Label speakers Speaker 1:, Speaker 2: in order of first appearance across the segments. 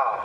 Speaker 1: Wow.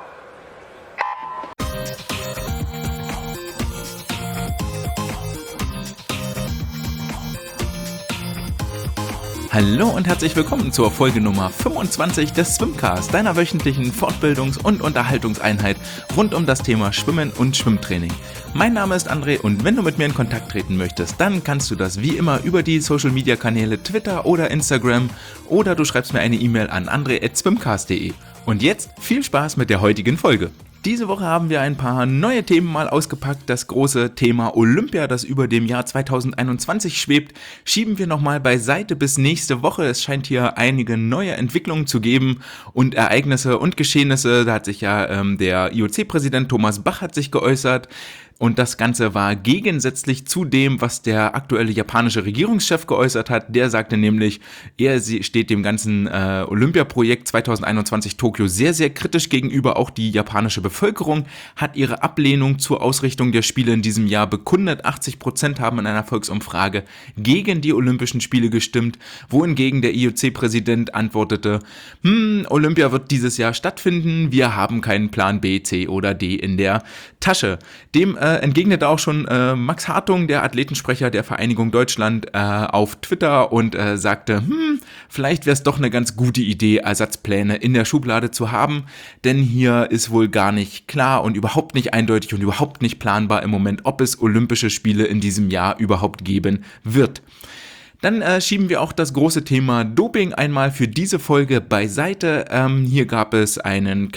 Speaker 2: Hallo und herzlich willkommen zur Folge Nummer 25 des Swimcast, deiner wöchentlichen Fortbildungs- und Unterhaltungseinheit rund um das Thema Schwimmen und Schwimmtraining. Mein Name ist André und wenn du mit mir in Kontakt treten möchtest, dann kannst du das wie immer über die Social-Media-Kanäle Twitter oder Instagram oder du schreibst mir eine E-Mail an andre@swimcast.de. Und jetzt viel Spaß mit der heutigen Folge. Diese Woche haben wir ein paar neue Themen mal ausgepackt. Das große Thema Olympia, das über dem Jahr 2021 schwebt, schieben wir nochmal beiseite bis nächste Woche. Es scheint hier einige neue Entwicklungen zu geben und Ereignisse und Geschehnisse. Da hat sich ja der IOC-Präsident Thomas Bach hat sich geäußert. Und das Ganze war gegensätzlich zu dem, was der aktuelle japanische Regierungschef geäußert hat. Der sagte nämlich, er steht dem ganzen Olympiaprojekt 2021 Tokio sehr, sehr kritisch gegenüber. Auch die japanische Bevölkerung hat ihre Ablehnung zur Ausrichtung der Spiele in diesem Jahr bekundet. 80% haben in einer Volksumfrage gegen die Olympischen Spiele gestimmt, wohingegen der IOC-Präsident antwortete, Olympia wird dieses Jahr stattfinden, wir haben keinen Plan B, C oder D in der Tasche. Dem entgegnete auch schon Max Hartung, der Athletensprecher der Vereinigung Deutschland, auf Twitter und sagte, vielleicht wäre es doch eine ganz gute Idee, Ersatzpläne in der Schublade zu haben, denn hier ist wohl gar nicht klar und überhaupt nicht eindeutig und überhaupt nicht planbar im Moment, ob es Olympische Spiele in diesem Jahr überhaupt geben wird. Dann schieben wir auch das große Thema Doping einmal für diese Folge beiseite. Hier gab es ein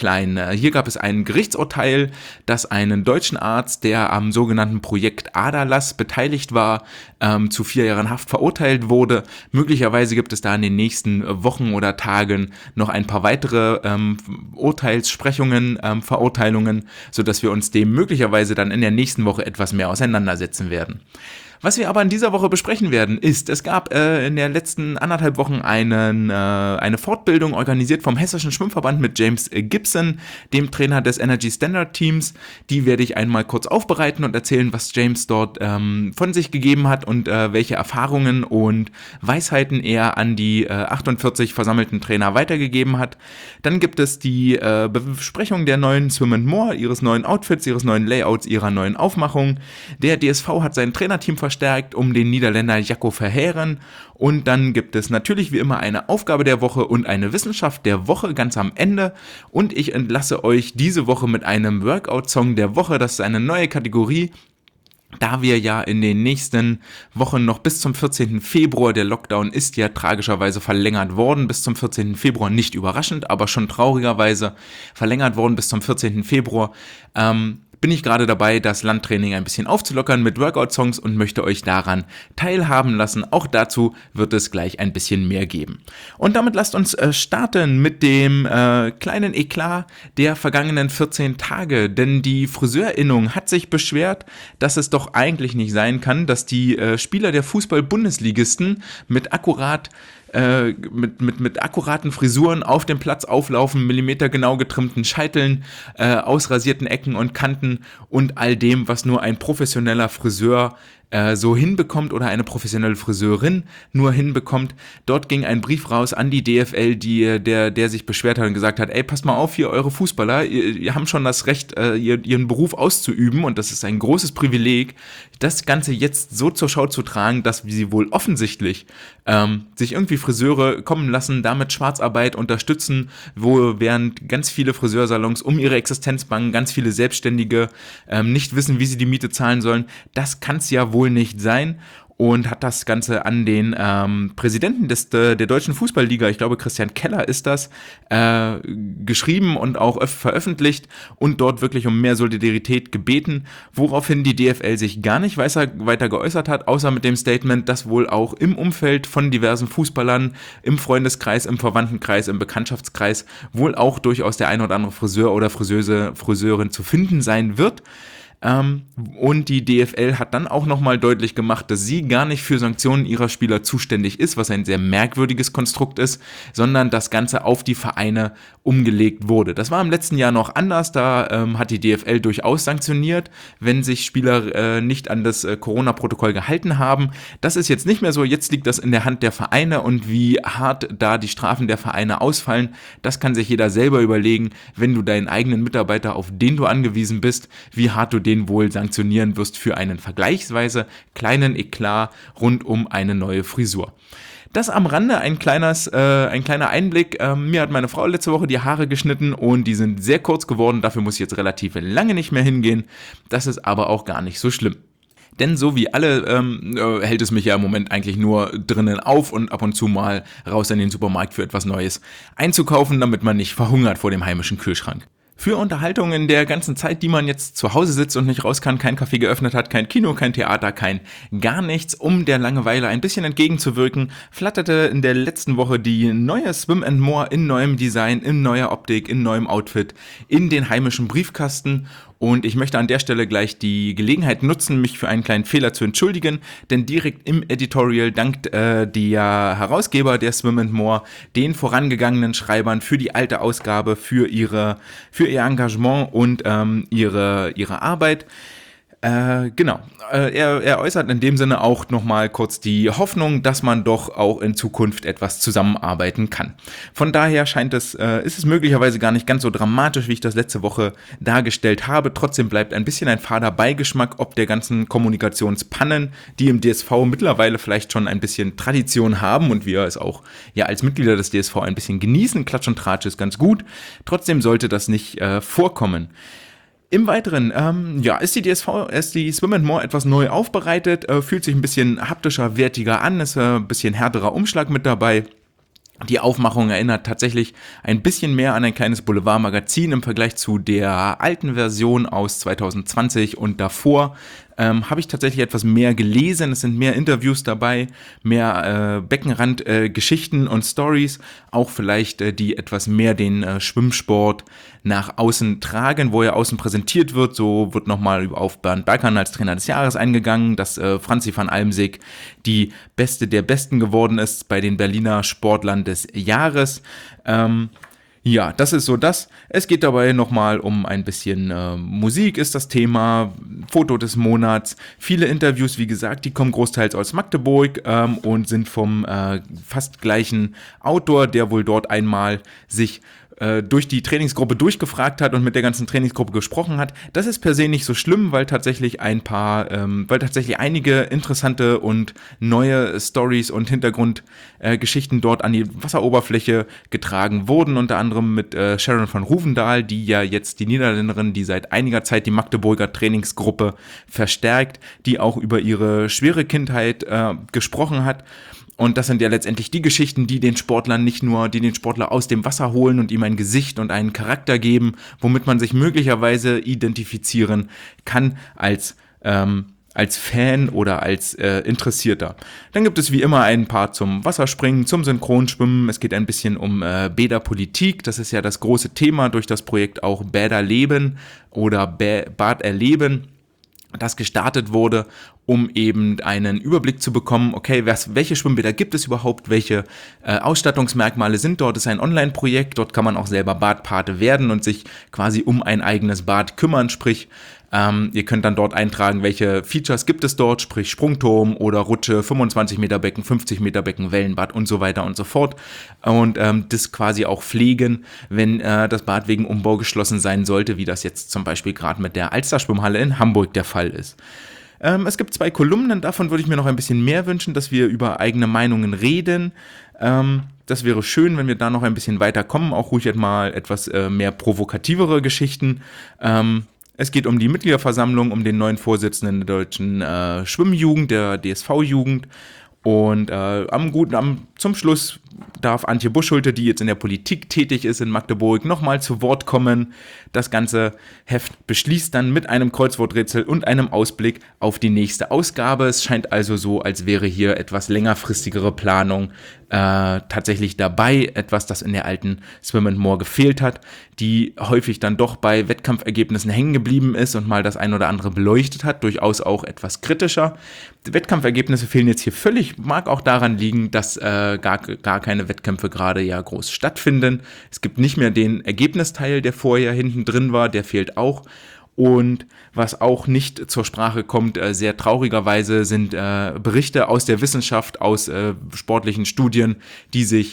Speaker 2: Gerichtsurteil, das einen deutschen Arzt, der am sogenannten Projekt Aderlass beteiligt war, zu 4 Jahren Haft verurteilt wurde. Möglicherweise gibt es da in den nächsten Wochen oder Tagen noch ein paar weitere Urteilssprechungen, Verurteilungen, sodass wir uns dem möglicherweise dann in der nächsten Woche etwas mehr auseinandersetzen werden. Was wir aber in dieser Woche besprechen werden, ist, es gab in den letzten 1,5 Wochen eine Fortbildung organisiert vom Hessischen Schwimmverband mit James Gibson, dem Trainer des Energy Standard Teams. Die werde ich einmal kurz aufbereiten und erzählen, was James dort von sich gegeben hat und welche Erfahrungen und Weisheiten er an die 48 versammelten Trainer weitergegeben hat. Dann gibt es die Besprechung der neuen Swim & More, ihres neuen Outfits, ihres neuen Layouts, ihrer neuen Aufmachung. Der DSV hat sein Trainerteam verstärkt um den Niederländer Jacco Verheeren und dann gibt es natürlich wie immer eine Aufgabe der Woche und eine Wissenschaft der Woche ganz am Ende und ich entlasse euch diese Woche mit einem Workout-Song der Woche, das ist eine neue Kategorie. Da wir ja in den nächsten Wochen noch bis zum 14. Februar, der Lockdown ist ja tragischerweise verlängert worden, bis zum 14. Februar, nicht überraschend, aber schon traurigerweise verlängert worden bis zum 14. Februar, bin ich gerade dabei, das Landtraining ein bisschen aufzulockern mit Workout-Songs und möchte euch daran teilhaben lassen. Auch dazu wird es gleich ein bisschen mehr geben. Und damit lasst uns starten mit dem kleinen Eklat der vergangenen 14 Tage, denn die Friseurinnung hat sich beschwert, dass es doch eigentlich nicht sein kann, dass die Spieler der Fußball-Bundesligisten mit akkuraten Frisuren auf dem Platz auflaufen, millimetergenau getrimmten Scheiteln, ausrasierten Ecken und Kanten und all dem, was nur ein professioneller Friseur so hinbekommt oder eine professionelle Friseurin nur hinbekommt. Dort ging ein Brief raus an die DFL, der sich beschwert hat und gesagt hat, ey, passt mal auf hier, eure Fußballer, ihr habt schon das Recht, ihren Beruf auszuüben und das ist ein großes Privileg, das Ganze jetzt so zur Schau zu tragen, dass sie wohl offensichtlich sich irgendwie Friseure kommen lassen, damit Schwarzarbeit unterstützen, wo während ganz viele Friseursalons um ihre Existenz bangen, ganz viele Selbstständige nicht wissen, wie sie die Miete zahlen sollen. Das kann es ja wohl nicht sein und hat das Ganze an den Präsidenten der Deutschen Fußballliga, ich glaube Christian Keller ist das, geschrieben und auch veröffentlicht und dort wirklich um mehr Solidarität gebeten, woraufhin die DFL sich gar nicht weiter geäußert hat, außer mit dem Statement, dass wohl auch im Umfeld von diversen Fußballern, im Freundeskreis, im Verwandtenkreis, im Bekanntschaftskreis wohl auch durchaus der ein oder andere Friseur oder Friseurin zu finden sein wird. Und die DFL hat dann auch nochmal deutlich gemacht, dass sie gar nicht für Sanktionen ihrer Spieler zuständig ist, was ein sehr merkwürdiges Konstrukt ist, sondern das Ganze auf die Vereine umgelegt wurde. Das war im letzten Jahr noch anders, da hat die DFL durchaus sanktioniert, wenn sich Spieler nicht an das Corona-Protokoll gehalten haben. Das ist jetzt nicht mehr so, jetzt liegt das in der Hand der Vereine und wie hart da die Strafen der Vereine ausfallen, das kann sich jeder selber überlegen, wenn du deinen eigenen Mitarbeiter, auf den du angewiesen bist, wie hart du den wohl sanktionieren wirst für einen vergleichsweise kleinen Eklat rund um eine neue Frisur. Das am Rande, ein kleiner Einblick. Mir hat meine Frau letzte Woche die Haare geschnitten und die sind sehr kurz geworden. Dafür muss ich jetzt relativ lange nicht mehr hingehen. Das ist aber auch gar nicht so schlimm. Denn so wie alle hält es mich ja im Moment eigentlich nur drinnen auf und ab und zu mal raus in den Supermarkt für etwas Neues einzukaufen, damit man nicht verhungert vor dem heimischen Kühlschrank. Für Unterhaltung in der ganzen Zeit, die man jetzt zu Hause sitzt und nicht raus kann, kein Café geöffnet hat, kein Kino, kein Theater, kein gar nichts, um der Langeweile ein bisschen entgegenzuwirken, flatterte in der letzten Woche die neue Swim & More in neuem Design, in neuer Optik, in neuem Outfit in den heimischen Briefkasten. Und ich möchte an der Stelle gleich die Gelegenheit nutzen, mich für einen kleinen Fehler zu entschuldigen, denn direkt im Editorial dankt der Herausgeber der Swim & More den vorangegangenen Schreibern für die alte Ausgabe, für ihr Engagement und ihre Arbeit. Er äußert in dem Sinne auch nochmal kurz die Hoffnung, dass man doch auch in Zukunft etwas zusammenarbeiten kann. Von daher ist es möglicherweise gar nicht ganz so dramatisch, wie ich das letzte Woche dargestellt habe. Trotzdem bleibt ein bisschen ein fader Beigeschmack ob der ganzen Kommunikationspannen, die im DSV mittlerweile vielleicht schon ein bisschen Tradition haben und wir es auch ja als Mitglieder des DSV ein bisschen genießen. Klatsch und Tratsch ist ganz gut. Trotzdem sollte das nicht vorkommen. Im Weiteren, ist die Swim & More etwas neu aufbereitet, fühlt sich ein bisschen haptischer, wertiger an, ist ein bisschen härterer Umschlag mit dabei. Die Aufmachung erinnert tatsächlich ein bisschen mehr an ein kleines Boulevardmagazin im Vergleich zu der alten Version aus 2020 und davor. Habe ich tatsächlich etwas mehr gelesen, es sind mehr Interviews dabei, mehr Beckenrand-Geschichten und Stories, auch vielleicht die etwas mehr den Schwimmsport nach außen tragen, wo er außen präsentiert wird. So wird nochmal auf Bernd Berghan als Trainer des Jahres eingegangen, dass Franzi van Almsick die Beste der Besten geworden ist bei den Berliner Sportlern des Jahres. Ja, das ist so das. Es geht dabei nochmal um ein bisschen Musik ist das Thema, Foto des Monats, viele Interviews, wie gesagt, die kommen großteils aus Magdeburg und sind vom fast gleichen Autor, der wohl dort einmal sich durch die Trainingsgruppe durchgefragt hat und mit der ganzen Trainingsgruppe gesprochen hat. Das ist per se nicht so schlimm, weil tatsächlich einige interessante und neue Stories und Hintergrundgeschichten dort an die Wasseroberfläche getragen wurden, unter anderem mit Sharon van Rouwendaal, die ja jetzt die Niederländerin, die seit einiger Zeit die Magdeburger Trainingsgruppe verstärkt, die auch über ihre schwere Kindheit gesprochen hat. Und das sind ja letztendlich die Geschichten, die den Sportler aus dem Wasser holen und ihm ein Gesicht und einen Charakter geben, womit man sich möglicherweise identifizieren kann als Fan oder als Interessierter. Dann gibt es wie immer einen Part zum Wasserspringen, zum Synchronschwimmen. Es geht ein bisschen um Bäderpolitik. Das ist ja das große Thema durch das Projekt auch Bäder leben oder Bad erleben, das gestartet wurde, um eben einen Überblick zu bekommen, okay, welche Schwimmbäder gibt es überhaupt, welche Ausstattungsmerkmale sind dort, das ist ein Online-Projekt, dort kann man auch selber Badpate werden und sich quasi um ein eigenes Bad kümmern, sprich, ihr könnt dann dort eintragen, welche Features gibt es dort, sprich Sprungturm oder Rutsche, 25 Meter Becken, 50 Meter Becken, Wellenbad und so weiter und so fort und das quasi auch pflegen, wenn das Bad wegen Umbau geschlossen sein sollte, wie das jetzt zum Beispiel gerade mit der Alster-Schwimmhalle in Hamburg der Fall ist. Es gibt 2 Kolumnen, davon würde ich mir noch ein bisschen mehr wünschen, dass wir über eigene Meinungen reden. Das wäre schön, wenn wir da noch ein bisschen weiterkommen, auch ruhig mal etwas mehr provokativere Geschichten. Es geht um die Mitgliederversammlung, um den neuen Vorsitzenden der deutschen Schwimmjugend, der DSV-Jugend. Und zum Schluss darf Antje Busschulte, die jetzt in der Politik tätig ist in Magdeburg, nochmal zu Wort kommen. Das ganze Heft beschließt dann mit einem Kreuzworträtsel und einem Ausblick auf die nächste Ausgabe. Es scheint also so, als wäre hier etwas längerfristigere Planung tatsächlich dabei, etwas, das in der alten Swim and More gefehlt hat, die häufig dann doch bei Wettkampfergebnissen hängen geblieben ist und mal das ein oder andere beleuchtet hat, durchaus auch etwas kritischer. Die Wettkampfergebnisse fehlen jetzt hier völlig, mag auch daran liegen, dass gar keine Wettkämpfe gerade ja groß stattfinden. Es gibt nicht mehr den Ergebnisteil, der vorher hinten drin war, der fehlt auch. Und was auch nicht zur Sprache kommt, sehr traurigerweise, sind Berichte aus der Wissenschaft, aus sportlichen Studien, die sich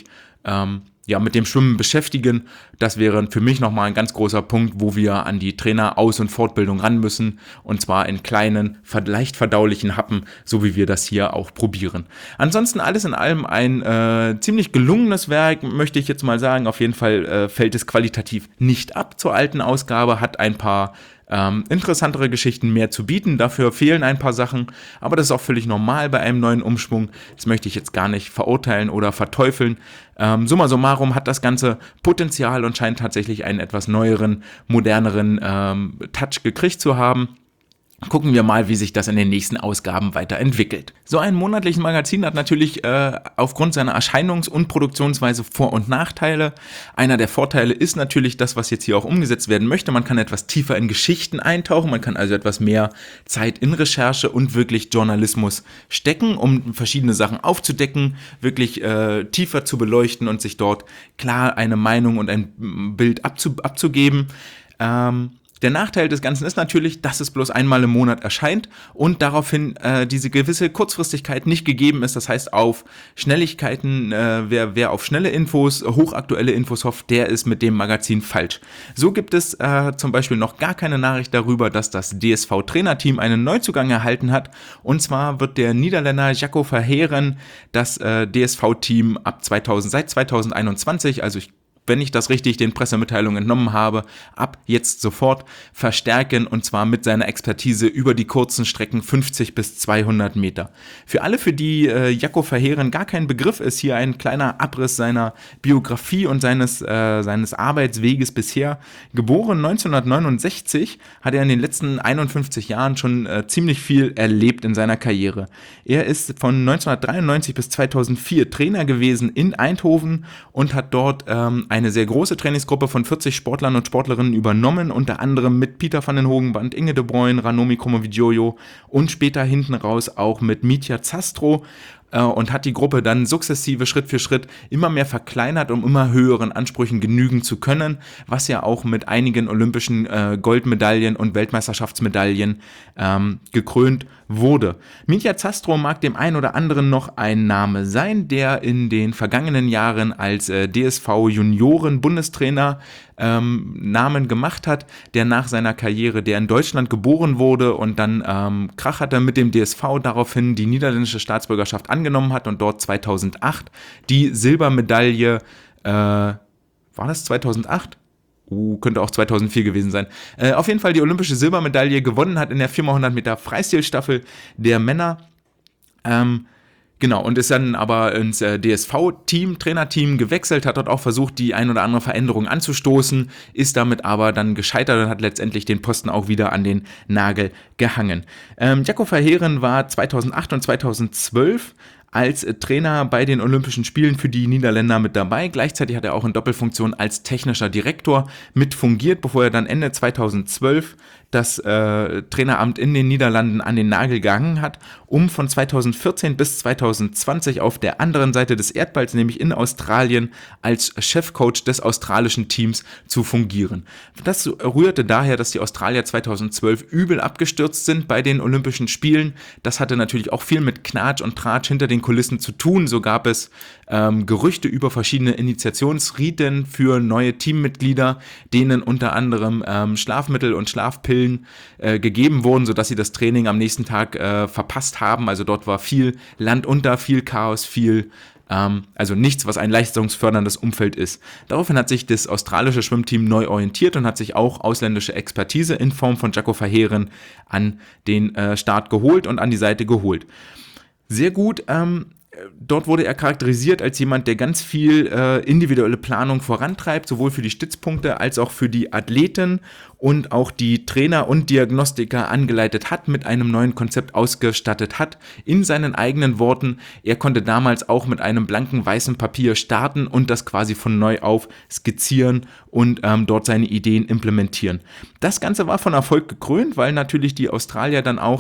Speaker 2: mit dem Schwimmen beschäftigen. Das wäre für mich nochmal ein ganz großer Punkt, wo wir an die Traineraus- und Fortbildung ran müssen, und zwar in kleinen, leicht verdaulichen Happen, so wie wir das hier auch probieren. Ansonsten alles in allem ein ziemlich gelungenes Werk, möchte ich jetzt mal sagen. Auf jeden Fall fällt es qualitativ nicht ab zur alten Ausgabe, hat ein paar interessantere Geschichten mehr zu bieten, dafür fehlen ein paar Sachen, aber das ist auch völlig normal bei einem neuen Umschwung. Das möchte ich jetzt gar nicht verurteilen oder verteufeln. Summa summarum hat das Ganze Potenzial und scheint tatsächlich einen etwas neueren, moderneren Touch gekriegt zu haben. Gucken wir mal, wie sich das in den nächsten Ausgaben weiterentwickelt. So ein monatliches Magazin hat natürlich aufgrund seiner Erscheinungs- und Produktionsweise Vor- und Nachteile. Einer der Vorteile ist natürlich das, was jetzt hier auch umgesetzt werden möchte. Man kann etwas tiefer in Geschichten eintauchen, man kann also etwas mehr Zeit in Recherche und wirklich Journalismus stecken, um verschiedene Sachen aufzudecken, wirklich tiefer zu beleuchten und sich dort klar eine Meinung und ein Bild abzugeben. Der Nachteil des Ganzen ist natürlich, dass es bloß einmal im Monat erscheint und daraufhin diese gewisse Kurzfristigkeit nicht gegeben ist. Das heißt, auf Schnelligkeiten, wer auf schnelle Infos, hochaktuelle Infos hofft, der ist mit dem Magazin falsch. So gibt es zum Beispiel noch gar keine Nachricht darüber, dass das DSV-Trainerteam einen Neuzugang erhalten hat. Und zwar wird der Niederländer Jacco Verheeren das DSV-Team seit 2021, also wenn ich das richtig den Pressemitteilungen entnommen habe, ab jetzt sofort verstärken, und zwar mit seiner Expertise über die kurzen Strecken 50 bis 200 Meter. Für alle, für die Jacco Verheeren gar kein Begriff ist, hier ein kleiner Abriss seiner Biografie und seines Arbeitsweges bisher. Geboren 1969, hat er in den letzten 51 Jahren schon ziemlich viel erlebt in seiner Karriere. Er ist von 1993 bis 2004 Trainer gewesen in Eindhoven und hat dort eine sehr große Trainingsgruppe von 40 Sportlern und Sportlerinnen übernommen, unter anderem mit Pieter van den Hogenband, Inge de Bruyne, Ranomi Kromowidjojo und später hinten raus auch mit Mitja Zastrow, und hat die Gruppe dann sukzessive Schritt für Schritt immer mehr verkleinert, um immer höheren Ansprüchen genügen zu können, was ja auch mit einigen olympischen Goldmedaillen und Weltmeisterschaftsmedaillen gekrönt wurde. Mitja Zastrow mag dem einen oder anderen noch ein Name sein, der in den vergangenen Jahren als DSV-Junioren-Bundestrainer Namen gemacht hat, der nach seiner Karriere, der in Deutschland geboren wurde und dann Krach hatte mit dem DSV, daraufhin die niederländische Staatsbürgerschaft angenommen hat und dort 2008 die Silbermedaille, war das 2008? Könnte auch 2004 gewesen sein. Auf jeden Fall die olympische Silbermedaille gewonnen hat in der 4x100 Meter Freistilstaffel der Männer. Genau, und ist dann aber ins DSV-Team, Trainerteam gewechselt, hat dort auch versucht, die ein oder andere Veränderung anzustoßen, ist damit aber dann gescheitert und hat letztendlich den Posten auch wieder an den Nagel gehangen. Jacco Verheeren war 2008 und 2012 als Trainer bei den Olympischen Spielen für die Niederländer mit dabei. Gleichzeitig hat er auch in Doppelfunktion als technischer Direktor mit fungiert, bevor er dann Ende 2012 das Traineramt in den Niederlanden an den Nagel gehangen hat, um von 2014 bis 2020 auf der anderen Seite des Erdballs, nämlich in Australien, als Chefcoach des australischen Teams zu fungieren. Das rührte daher, dass die Australier 2012 übel abgestürzt sind bei den Olympischen Spielen. Das hatte natürlich auch viel mit Knatsch und Tratsch hinter den Kulissen zu tun. So gab es Gerüchte über verschiedene Initiationsriten für neue Teammitglieder, denen unter anderem Schlafmittel und Schlafpillen gegeben wurden, sodass sie das Training am nächsten Tag verpasst haben. Also dort war viel Land unter, viel Chaos, also nichts, was ein leistungsförderndes Umfeld ist. Daraufhin hat sich das australische Schwimmteam neu orientiert und hat sich auch ausländische Expertise in Form von Jacco Verheeren an den Start geholt und an die Seite geholt. Sehr gut Dort wurde er charakterisiert als jemand, der ganz viel individuelle Planung vorantreibt, sowohl für die Stützpunkte als auch für die Athleten und auch die Trainer und Diagnostiker angeleitet hat, mit einem neuen Konzept ausgestattet hat. In seinen eigenen Worten, er konnte damals auch mit einem blanken weißen Papier starten und das quasi von neu auf skizzieren und dort seine Ideen implementieren. Das Ganze war von Erfolg gekrönt, weil natürlich die Australier dann auch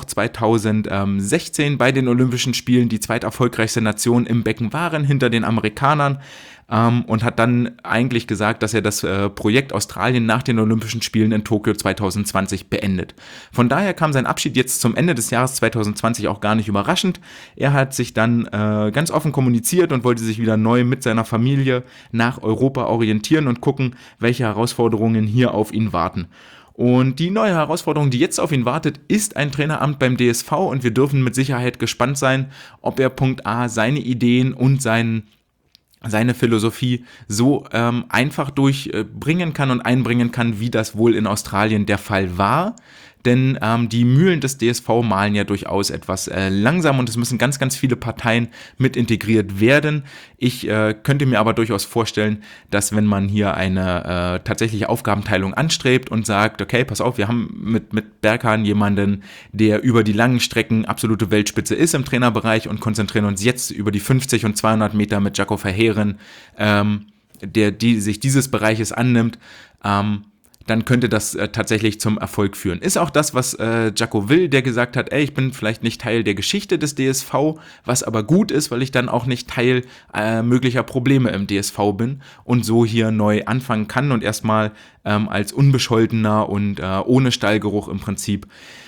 Speaker 2: 2016 bei den Olympischen Spielen die zweiterfolgreichste Nation im Becken waren, hinter den Amerikanern, und hat dann eigentlich gesagt, dass er das Projekt Australien nach den Olympischen Spielen in Tokio 2020 beendet. Von daher kam sein Abschied jetzt zum Ende des Jahres 2020 auch gar nicht überraschend. Er hat sich dann ganz offen kommuniziert und wollte sich wieder neu mit seiner Familie nach Europa orientieren und gucken, welche Herausforderungen hier auf ihn warten. Und die neue Herausforderung, die jetzt auf ihn wartet, ist ein Traineramt beim DSV, und wir dürfen mit Sicherheit gespannt sein, ob er Punkt A seine Ideen und seine Philosophie so einfach durchbringen kann und einbringen kann, wie das wohl in Australien der Fall war. Denn die Mühlen des DSV mahlen ja durchaus etwas langsam, und es müssen ganz, ganz viele Parteien mit integriert werden. Ich könnte mir aber durchaus vorstellen, dass wenn man hier eine tatsächliche Aufgabenteilung anstrebt und sagt, okay, pass auf, wir haben mit Berghahn jemanden, der über die langen Strecken absolute Weltspitze ist im Trainerbereich, und konzentrieren uns jetzt über die 50 und 200 Meter mit Jaco Verheeren, der sich dieses Bereiches annimmt, dann könnte das tatsächlich zum Erfolg führen. Ist auch das, was Jaco will, der gesagt hat, ich bin vielleicht nicht Teil der Geschichte des DSV, was aber gut ist, weil ich dann auch nicht Teil möglicher Probleme im DSV bin und so hier neu anfangen kann und erstmal als unbescholtener und ohne Stallgeruch im Prinzip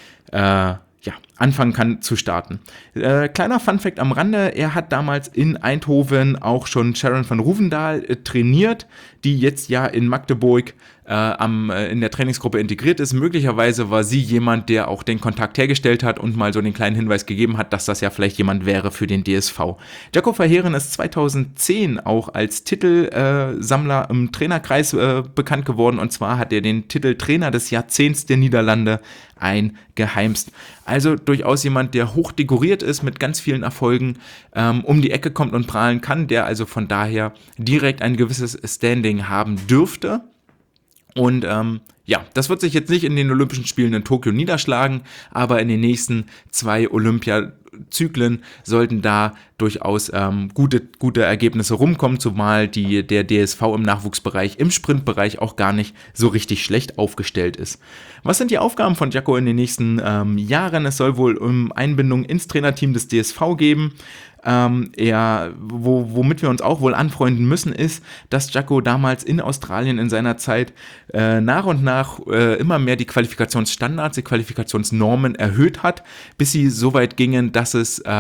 Speaker 2: anfangen kann zu starten. Kleiner Funfact am Rande, er hat damals in Eindhoven auch schon Sharon van Rouwendaal trainiert, die jetzt ja in Magdeburg in der Trainingsgruppe integriert ist. Möglicherweise war sie jemand, der auch den Kontakt hergestellt hat und mal so den kleinen Hinweis gegeben hat, dass das ja vielleicht jemand wäre für den DSV. Jaco Verheeren ist 2010 auch als Titelsammler im Trainerkreis bekannt geworden, und zwar hat er den Titel Trainer des Jahrzehnts der Niederlande eingeheimst. Also durchaus jemand, der hoch dekoriert ist, mit ganz vielen Erfolgen um die Ecke kommt und prahlen kann, der also von daher direkt ein gewisses Standing haben dürfte. Und das wird sich jetzt nicht in den Olympischen Spielen in Tokio niederschlagen, aber in den nächsten 2 Olympiazyklen sollten da durchaus gute Ergebnisse rumkommen, zumal der DSV im Nachwuchsbereich, im Sprintbereich auch gar nicht so richtig schlecht aufgestellt ist. Was sind die Aufgaben von Jaco in den nächsten Jahren? Es soll wohl Einbindung ins Trainerteam des DSV geben. Womit wir uns auch wohl anfreunden müssen, ist, dass Jaco damals in Australien in seiner Zeit nach und nach immer mehr die Qualifikationsstandards, die Qualifikationsnormen erhöht hat, bis sie so weit gingen, dass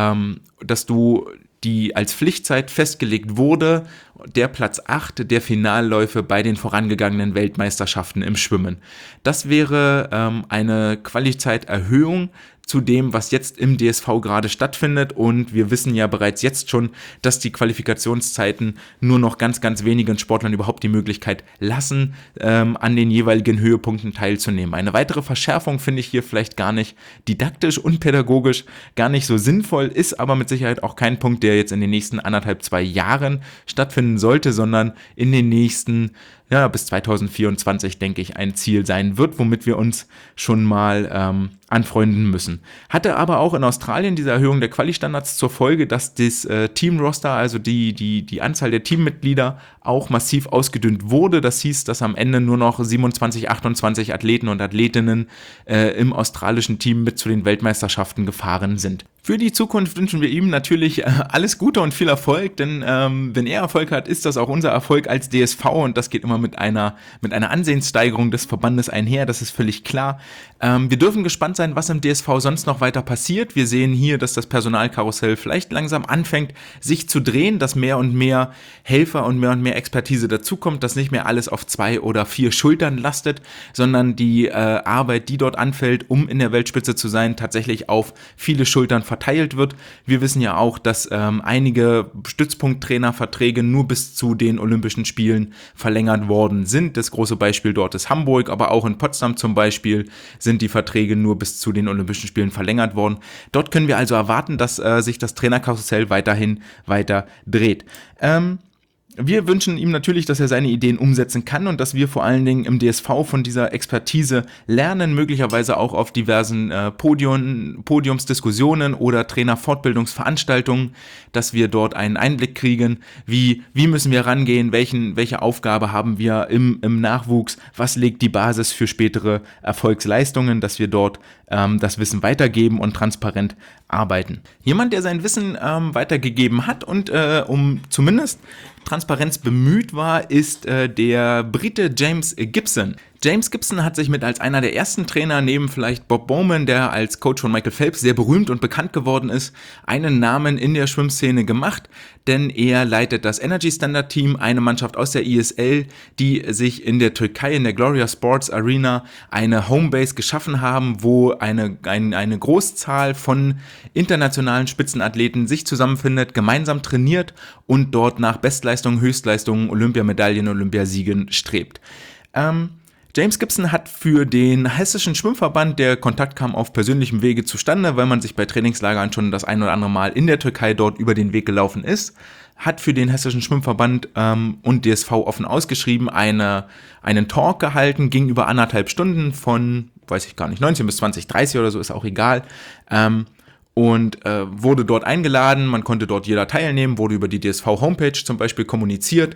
Speaker 2: die als Pflichtzeit festgelegt wurde, der Platz 8 der Finalläufe bei den vorangegangenen Weltmeisterschaften im Schwimmen. Das wäre eine Qualizeiterhöhung zu dem, was jetzt im DSV gerade stattfindet, und wir wissen ja bereits jetzt schon, dass die Qualifikationszeiten nur noch ganz, ganz wenigen Sportlern überhaupt die Möglichkeit lassen, an den jeweiligen Höhepunkten teilzunehmen. Eine weitere Verschärfung finde ich hier vielleicht gar nicht didaktisch und pädagogisch gar nicht so sinnvoll, ist aber mit Sicherheit auch kein Punkt, der jetzt in den nächsten 1,5-2 Jahren stattfinden sollte, sondern in den nächsten bis 2024, denke ich, ein Ziel sein wird, womit wir uns schon mal anfreunden müssen. Hatte aber auch in Australien diese Erhöhung der Quali-Standards zur Folge, dass das Team-Roster, also die Anzahl der Teammitglieder, auch massiv ausgedünnt wurde. Das hieß, dass am Ende nur noch 27, 28 Athleten und Athletinnen im australischen Team mit zu den Weltmeisterschaften gefahren sind. Für die Zukunft wünschen wir ihm natürlich alles Gute und viel Erfolg, denn wenn er Erfolg hat, ist das auch unser Erfolg als DSV, und das geht immer mit einer Ansehenssteigerung des Verbandes einher, das ist völlig klar. Wir dürfen gespannt sein, was im DSV sonst noch weiter passiert. Wir sehen hier, dass das Personalkarussell vielleicht langsam anfängt, sich zu drehen, dass mehr und mehr Helfer und mehr Expertise dazukommt, dass nicht mehr alles auf 2 oder 4 Schultern lastet, sondern die Arbeit, die dort anfällt, um in der Weltspitze zu sein, tatsächlich auf viele Schultern verteilt wird. Wir wissen ja auch, dass einige Stützpunkttrainerverträge nur bis zu den Olympischen Spielen verlängert worden sind. Das große Beispiel dort ist Hamburg, aber auch in Potsdam zum Beispiel sind die Verträge nur bis zu den Olympischen Spielen verlängert worden. Dort können wir also erwarten, dass sich das Trainerkarussell weiterhin weiter dreht. Wir wünschen ihm natürlich, dass er seine Ideen umsetzen kann und dass wir vor allen Dingen im DSV von dieser Expertise lernen, möglicherweise auch auf diversen Podiumsdiskussionen oder Trainerfortbildungsveranstaltungen, dass wir dort einen Einblick kriegen, wie müssen wir rangehen, welche Aufgabe haben wir im Nachwuchs, was legt die Basis für spätere Erfolgsleistungen, dass wir dort das Wissen weitergeben und transparent arbeiten. Jemand, der sein Wissen weitergegeben hat und um zumindest Transparenz bemüht war, ist der Brite James Gibson. James Gibson hat sich mit als einer der ersten Trainer neben vielleicht Bob Bowman, der als Coach von Michael Phelps sehr berühmt und bekannt geworden ist, einen Namen in der Schwimmszene gemacht, denn er leitet das Energy Standard Team, eine Mannschaft aus der ISL, die sich in der Türkei in der Gloria Sports Arena eine Homebase geschaffen haben, wo eine Großzahl von internationalen Spitzenathleten sich zusammenfindet, gemeinsam trainiert und dort nach Bestleistungen, Höchstleistungen, Olympiamedaillen, Olympiasiegen strebt. James Gibson hat für den hessischen Schwimmverband, der Kontakt kam auf persönlichem Wege zustande, weil man sich bei Trainingslagern schon das ein oder andere Mal in der Türkei dort über den Weg gelaufen ist, hat für den hessischen Schwimmverband und DSV offen ausgeschrieben einen Talk gehalten, ging über 1,5 Stunden von, weiß ich gar nicht, 19 bis 20:30 oder so, ist auch egal, und wurde dort eingeladen, man konnte dort jeder teilnehmen, wurde über die DSV-Homepage zum Beispiel kommuniziert,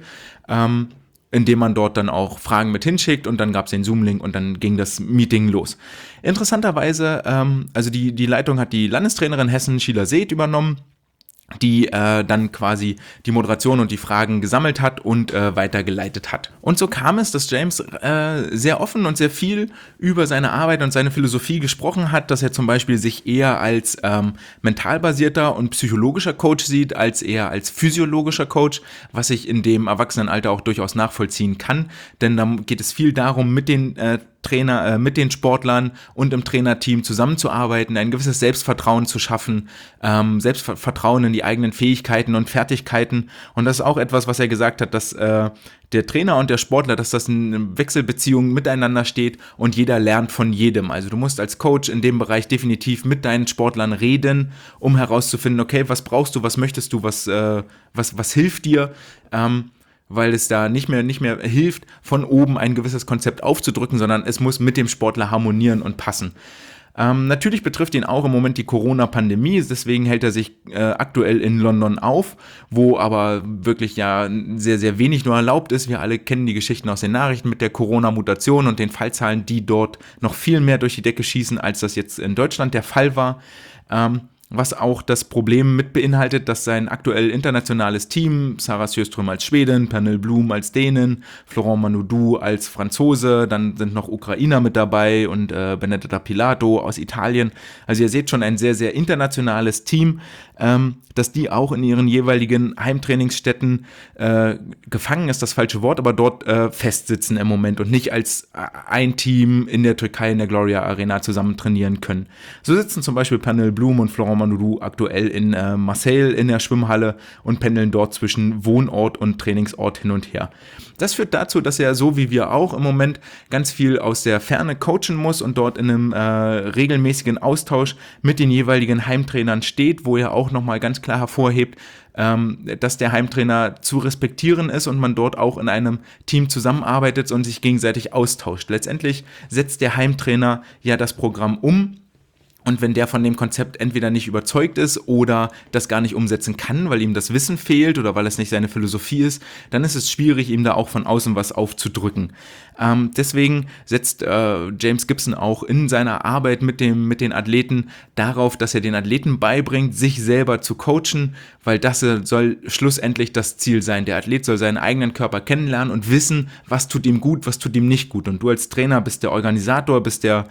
Speaker 2: indem man dort dann auch Fragen mit hinschickt und dann gab es den Zoom-Link und dann ging das Meeting los. Interessanterweise, also die Leitung hat die Landestrainerin Hessen, Sheila Seeth, übernommen, die dann quasi die Moderation und die Fragen gesammelt hat und weitergeleitet hat. Und so kam es, dass James sehr offen und sehr viel über seine Arbeit und seine Philosophie gesprochen hat, dass er zum Beispiel sich eher als mental basierter und psychologischer Coach sieht, als eher als physiologischer Coach, was ich in dem Erwachsenenalter auch durchaus nachvollziehen kann, denn da geht es viel darum, mit den mit den Sportlern und im Trainerteam zusammenzuarbeiten, ein gewisses Selbstvertrauen zu schaffen, Selbstvertrauen in die eigenen Fähigkeiten und Fertigkeiten. Und das ist auch etwas, was er gesagt hat, dass der Trainer und der Sportler, dass das in Wechselbeziehung miteinander steht und jeder lernt von jedem. Also du musst als Coach in dem Bereich definitiv mit deinen Sportlern reden, um herauszufinden, okay, was brauchst du, was möchtest du, was hilft dir, weil es da nicht mehr hilft, von oben ein gewisses Konzept aufzudrücken, sondern es muss mit dem Sportler harmonieren und passen. Natürlich betrifft ihn auch im Moment die Corona-Pandemie, deswegen hält er sich aktuell in London auf, wo aber wirklich ja sehr, sehr wenig nur erlaubt ist. Wir alle kennen die Geschichten aus den Nachrichten mit der Corona-Mutation und den Fallzahlen, die dort noch viel mehr durch die Decke schießen, als das jetzt in Deutschland der Fall war. Was auch das Problem mit beinhaltet, dass sein aktuell internationales Team, Sarah Sjöström als Schwedin, Pernille Blum als Dänin, Florent Manodou als Franzose, dann sind noch Ukrainer mit dabei und Benedetta Pilato aus Italien. Also ihr seht schon ein sehr, sehr internationales Team, dass die auch in ihren jeweiligen Heimtrainingsstätten gefangen ist das falsche Wort, aber dort festsitzen im Moment und nicht als ein Team in der Türkei in der Gloria Arena zusammen trainieren können. So sitzen zum Beispiel Pernille Blum und Florent Manodou aktuell in Marseille in der Schwimmhalle und pendeln dort zwischen Wohnort und Trainingsort hin und her. Das führt dazu, dass er so wie wir auch im Moment ganz viel aus der Ferne coachen muss und dort in einem regelmäßigen Austausch mit den jeweiligen Heimtrainern steht, wo er auch nochmal ganz klar hervorhebt, dass der Heimtrainer zu respektieren ist und man dort auch in einem Team zusammenarbeitet und sich gegenseitig austauscht. Letztendlich setzt der Heimtrainer ja das Programm um. Und wenn der von dem Konzept entweder nicht überzeugt ist oder das gar nicht umsetzen kann, weil ihm das Wissen fehlt oder weil es nicht seine Philosophie ist, dann ist es schwierig, ihm da auch von außen was aufzudrücken. Deswegen setzt James Gibson auch in seiner Arbeit mit den Athleten darauf, dass er den Athleten beibringt, sich selber zu coachen, weil das soll schlussendlich das Ziel sein. Der Athlet soll seinen eigenen Körper kennenlernen und wissen, was tut ihm gut, was tut ihm nicht gut. Und du als Trainer bist der Organisator, bist der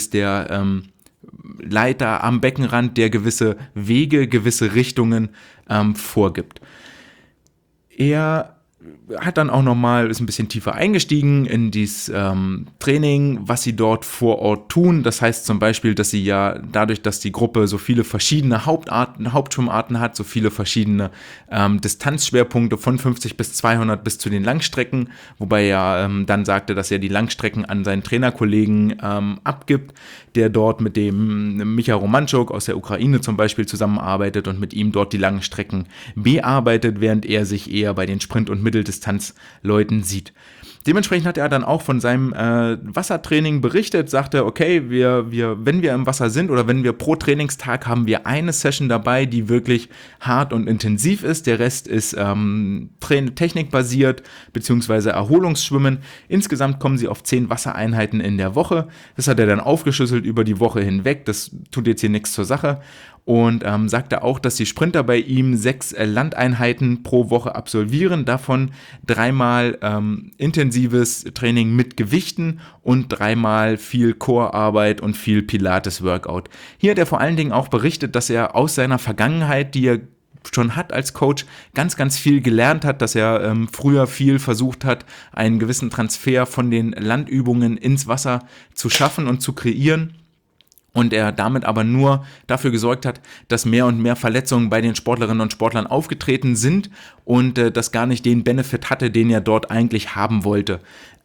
Speaker 2: Leiter am Beckenrand, der gewisse Wege, gewisse Richtungen vorgibt. Er hat dann auch nochmal, ist ein bisschen tiefer eingestiegen in dieses Training, was sie dort vor Ort tun. Das heißt zum Beispiel, dass sie ja dadurch, dass die Gruppe so viele verschiedene Hauptschwimmarten hat, so viele verschiedene Distanzschwerpunkte von 50 bis 200 bis zu den Langstrecken, wobei er dann sagte, dass er die Langstrecken an seinen Trainerkollegen abgibt, der dort mit dem Micha Romanchuk aus der Ukraine zum Beispiel zusammenarbeitet und mit ihm dort die langen Strecken bearbeitet, während er sich eher bei den Sprint- und Mitteldistanzleuten sieht. Dementsprechend hat er dann auch von seinem Wassertraining berichtet, sagte, okay, wenn wir im Wasser sind oder wenn wir pro Trainingstag haben wir eine Session dabei, die wirklich hart und intensiv ist. Der Rest ist technikbasiert bzw. Erholungsschwimmen. Insgesamt kommen sie auf 10 Wassereinheiten in der Woche. Das hat er dann aufgeschlüsselt über die Woche hinweg. Das tut jetzt hier nichts zur Sache. Und sagte auch, dass die Sprinter bei ihm 6 Landeinheiten pro Woche absolvieren, davon 3-mal intensives Training mit Gewichten und 3-mal viel Core-Arbeit und viel Pilates-Workout. Hier hat er vor allen Dingen auch berichtet, dass er aus seiner Vergangenheit, die er schon hat als Coach, ganz, ganz viel gelernt hat, dass er früher viel versucht hat, einen gewissen Transfer von den Landübungen ins Wasser zu schaffen und zu kreieren. Und er damit aber nur dafür gesorgt hat, dass mehr und mehr Verletzungen bei den Sportlerinnen und Sportlern aufgetreten sind und das gar nicht den Benefit hatte, den er dort eigentlich haben wollte.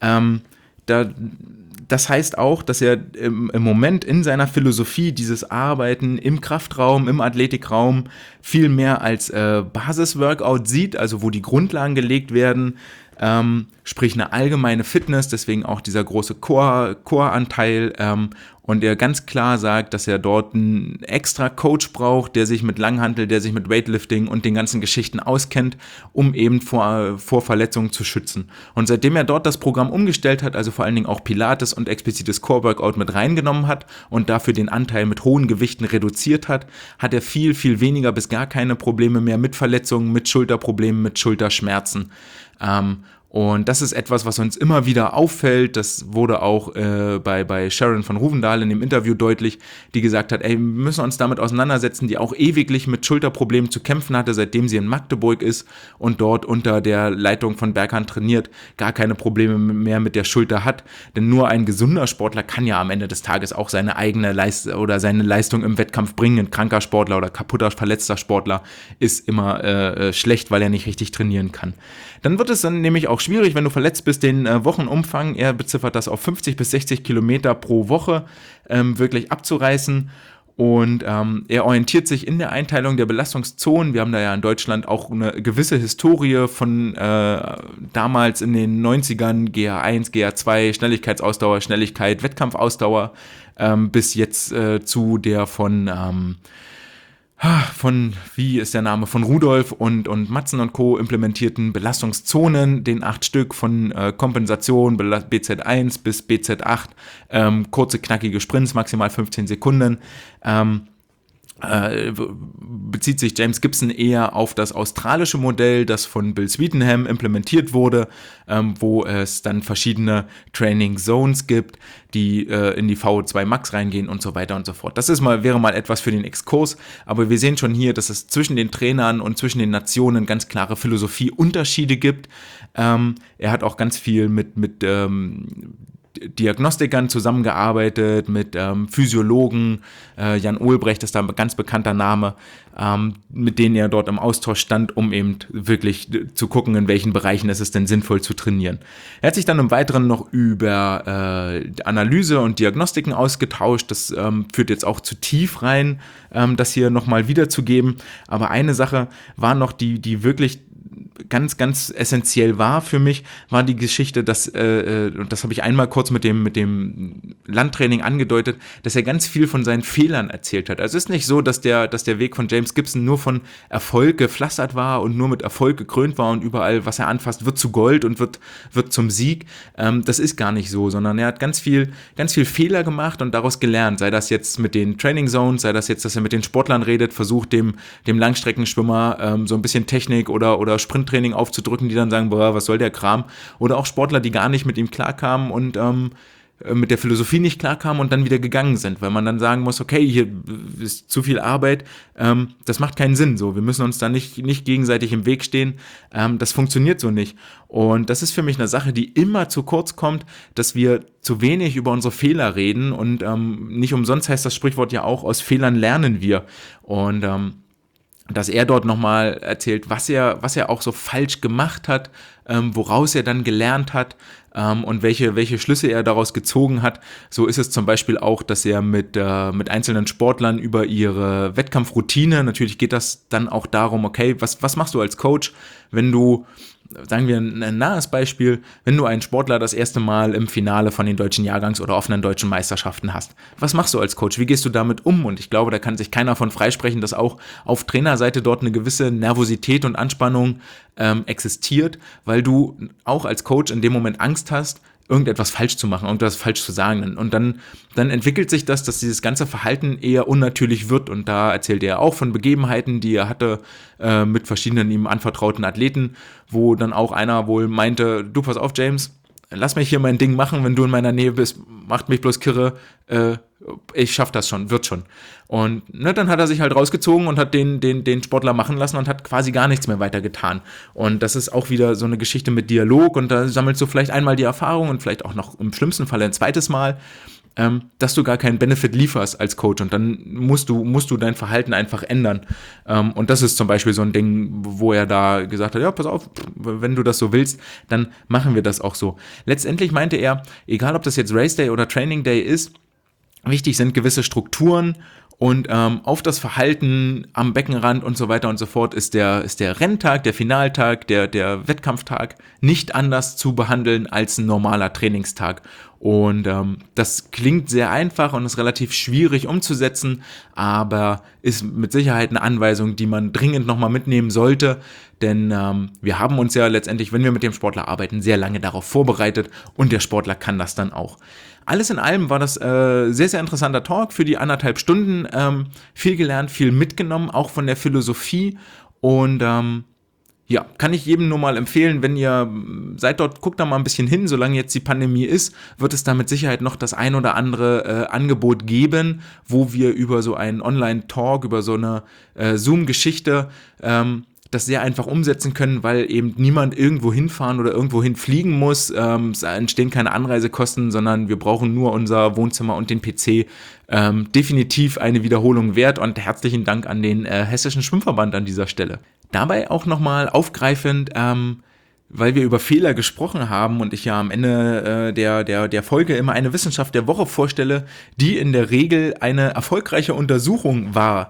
Speaker 2: Das heißt auch, dass er im Moment in seiner Philosophie dieses Arbeiten im Kraftraum, im Athletikraum viel mehr als Basisworkout sieht, also wo die Grundlagen gelegt werden, sprich eine allgemeine Fitness, deswegen auch dieser große Core-Anteil, und er ganz klar sagt, dass er dort einen extra Coach braucht, der sich mit Langhantel, der sich mit Weightlifting und den ganzen Geschichten auskennt, um eben vor Verletzungen zu schützen. Und seitdem er dort das Programm umgestellt hat, also vor allen Dingen auch Pilates und explizites Core-Workout mit reingenommen hat und dafür den Anteil mit hohen Gewichten reduziert hat, hat er viel, viel weniger bis gar keine Probleme mehr mit Verletzungen, mit Schulterproblemen, mit Schulterschmerzen. Und das ist etwas, was uns immer wieder auffällt. Das wurde auch bei Sharon von Ruvendahl in dem Interview deutlich, die gesagt hat, ey, wir müssen uns damit auseinandersetzen, die auch ewiglich mit Schulterproblemen zu kämpfen hatte, seitdem sie in Magdeburg ist und dort unter der Leitung von Berghahn trainiert, gar keine Probleme mehr mit der Schulter hat. Denn nur ein gesunder Sportler kann ja am Ende des Tages auch seine eigene seine Leistung im Wettkampf bringen. Ein kranker Sportler oder kaputter, verletzter Sportler ist immer schlecht, weil er nicht richtig trainieren kann. Dann wird es dann nämlich auch schwierig, wenn du verletzt bist, den Wochenumfang, er beziffert das auf 50 bis 60 Kilometer pro Woche wirklich abzureißen. Und er orientiert sich in der Einteilung der Belastungszonen. Wir haben da ja in Deutschland auch eine gewisse Historie von damals in den 90ern, GA1, GA2, Schnelligkeitsausdauer, Schnelligkeit, Wettkampfausdauer, bis jetzt zu der von wie ist der Name, von Rudolf und Matzen und Co. implementierten Belastungszonen, den 8 Stück von Kompensation, BZ1 bis BZ8, kurze, knackige Sprints, maximal 15 Sekunden, bezieht sich James Gibson eher auf das australische Modell, das von Bill Sweetenham implementiert wurde, wo es dann verschiedene Training Zones gibt, die in die VO2 Max reingehen und so weiter und so fort. Das wäre mal etwas für den Exkurs, aber wir sehen schon hier, dass es zwischen den Trainern und zwischen den Nationen ganz klare Philosophieunterschiede gibt. Er hat auch ganz viel mit Diagnostikern zusammengearbeitet, mit Physiologen, Jan Olbrecht ist da ein ganz bekannter Name, mit denen er dort im Austausch stand, um eben wirklich zu gucken, in welchen Bereichen ist es denn sinnvoll zu trainieren. Er hat sich dann im Weiteren noch über Analyse und Diagnostiken ausgetauscht, das führt jetzt auch zu tief rein, das hier nochmal wiederzugeben, aber eine Sache war noch, die wirklich ganz, ganz essentiell war für mich, war die Geschichte, dass, und das habe ich einmal kurz mit dem Landtraining angedeutet, dass er ganz viel von seinen Fehlern erzählt hat. Also es ist nicht so, dass der Weg von James Gibson nur von Erfolg gepflastert war und nur mit Erfolg gekrönt war und überall, was er anfasst, wird zu Gold und wird zum Sieg. Das ist gar nicht so, sondern er hat ganz viel Fehler gemacht und daraus gelernt, sei das jetzt mit den Training Zones, sei das jetzt, dass er mit den Sportlern redet, versucht dem Langstreckenschwimmer so ein bisschen Technik oder Sprinttraining aufzudrücken, die dann sagen, boah, was soll der Kram? Oder auch Sportler, die gar nicht mit ihm klarkamen und mit der Philosophie nicht klarkamen und dann wieder gegangen sind, weil man dann sagen muss, okay, hier ist zu viel Arbeit, das macht keinen Sinn, so, wir müssen uns da nicht gegenseitig im Weg stehen, das funktioniert so nicht. Und das ist für mich eine Sache, die immer zu kurz kommt, dass wir zu wenig über unsere Fehler reden und nicht umsonst heißt das Sprichwort ja auch, aus Fehlern lernen wir. Und dass er dort nochmal erzählt, was er auch so falsch gemacht hat, woraus er dann gelernt hat und welche Schlüsse er daraus gezogen hat. So ist es zum Beispiel auch, dass er mit einzelnen Sportlern über ihre Wettkampfroutine, natürlich geht das dann auch darum, okay, was machst du als Coach, wenn du, sagen wir ein nahes Beispiel, wenn du einen Sportler das erste Mal im Finale von den deutschen Jahrgangs- oder offenen deutschen Meisterschaften hast. Was machst du als Coach? Wie gehst du damit um? Und ich glaube, da kann sich keiner von freisprechen, dass auch auf Trainerseite dort eine gewisse Nervosität und Anspannung existiert, weil du auch als Coach in dem Moment Angst hast, irgendetwas falsch zu machen, irgendwas falsch zu sagen. Und dann entwickelt sich das, dass dieses ganze Verhalten eher unnatürlich wird. Und da erzählt er auch von Begebenheiten, die er hatte mit verschiedenen ihm anvertrauten Athleten, wo dann auch einer wohl meinte, du pass auf James, lass mich hier mein Ding machen, wenn du in meiner Nähe bist, macht mich bloß kirre, ich schaff das schon, wird schon. Und dann hat er sich halt rausgezogen und hat den Sportler machen lassen und hat quasi gar nichts mehr weiter getan. Und das ist auch wieder so eine Geschichte mit Dialog und da sammelst du vielleicht einmal die Erfahrung und vielleicht auch noch im schlimmsten Fall ein zweites Mal, dass du gar keinen Benefit lieferst als Coach und dann musst du dein Verhalten einfach ändern. Und das ist zum Beispiel so ein Ding, wo er da gesagt hat, ja, pass auf, wenn du das so willst, dann machen wir das auch so. Letztendlich meinte er, egal ob das jetzt Race Day oder Training Day ist, wichtig sind gewisse Strukturen und auf das Verhalten am Beckenrand und so weiter und so fort ist der Renntag, der Finaltag, der Wettkampftag nicht anders zu behandeln als ein normaler Trainingstag. Und das klingt sehr einfach und ist relativ schwierig umzusetzen, aber ist mit Sicherheit eine Anweisung, die man dringend nochmal mitnehmen sollte, denn wir haben uns ja letztendlich, wenn wir mit dem Sportler arbeiten, sehr lange darauf vorbereitet und der Sportler kann das dann auch. Alles in allem war das sehr, sehr interessanter Talk für die 1,5 Stunden. Viel gelernt, viel mitgenommen, auch von der Philosophie. Und ja, kann ich jedem nur mal empfehlen, wenn ihr seid dort, guckt da mal ein bisschen hin. Solange jetzt die Pandemie ist, wird es da mit Sicherheit noch das ein oder andere Angebot geben, wo wir über so einen Online-Talk, über so eine Zoom-Geschichte das sehr einfach umsetzen können, weil eben niemand irgendwo hinfahren oder irgendwo hinfliegen muss. Es entstehen keine Anreisekosten, sondern wir brauchen nur unser Wohnzimmer und den PC. Definitiv eine Wiederholung wert und herzlichen Dank an den Hessischen Schwimmverband an dieser Stelle. Dabei auch nochmal aufgreifend, weil wir über Fehler gesprochen haben und ich ja am Ende der Folge immer eine Wissenschaft der Woche vorstelle, die in der Regel eine erfolgreiche Untersuchung war.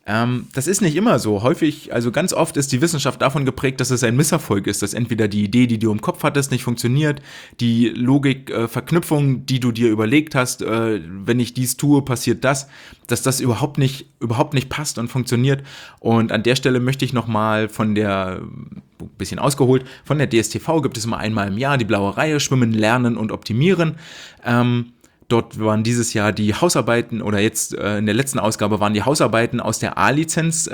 Speaker 2: Das ist nicht immer so. Häufig, also ganz oft ist die Wissenschaft davon geprägt, dass es ein Misserfolg ist, dass entweder die Idee, die du im Kopf hattest, nicht funktioniert, die Logik, Verknüpfung, die du dir überlegt hast, wenn ich dies tue, passiert das, dass das überhaupt nicht passt und funktioniert. Und an der Stelle möchte ich nochmal von der, bisschen ausgeholt, von der DSTV gibt es immer einmal im Jahr die blaue Reihe, Schwimmen, Lernen und Optimieren. Dort waren dieses Jahr die Hausarbeiten oder jetzt in der letzten Ausgabe waren die Hausarbeiten aus der A-Lizenz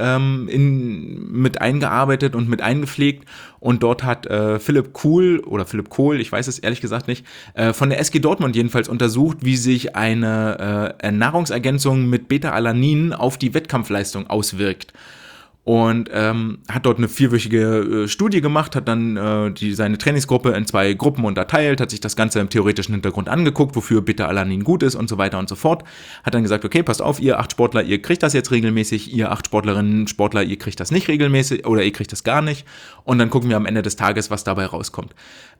Speaker 2: mit eingearbeitet und mit eingepflegt und dort hat Philipp Kohl, ich weiß es ehrlich gesagt nicht, von der SG Dortmund jedenfalls untersucht, wie sich eine Nahrungsergänzung mit Beta-Alanin auf die Wettkampfleistung auswirkt. Und hat dort eine 4-wöchige Studie gemacht, hat dann seine Trainingsgruppe in 2 Gruppen unterteilt, hat sich das Ganze im theoretischen Hintergrund angeguckt, wofür Beta-Alanin gut ist und so weiter und so fort. Hat dann gesagt, okay, passt auf, ihr 8 Sportler, ihr kriegt das jetzt regelmäßig, ihr 8 Sportlerinnen, Sportler, ihr kriegt das nicht regelmäßig oder ihr kriegt das gar nicht. Und dann gucken wir am Ende des Tages, was dabei rauskommt.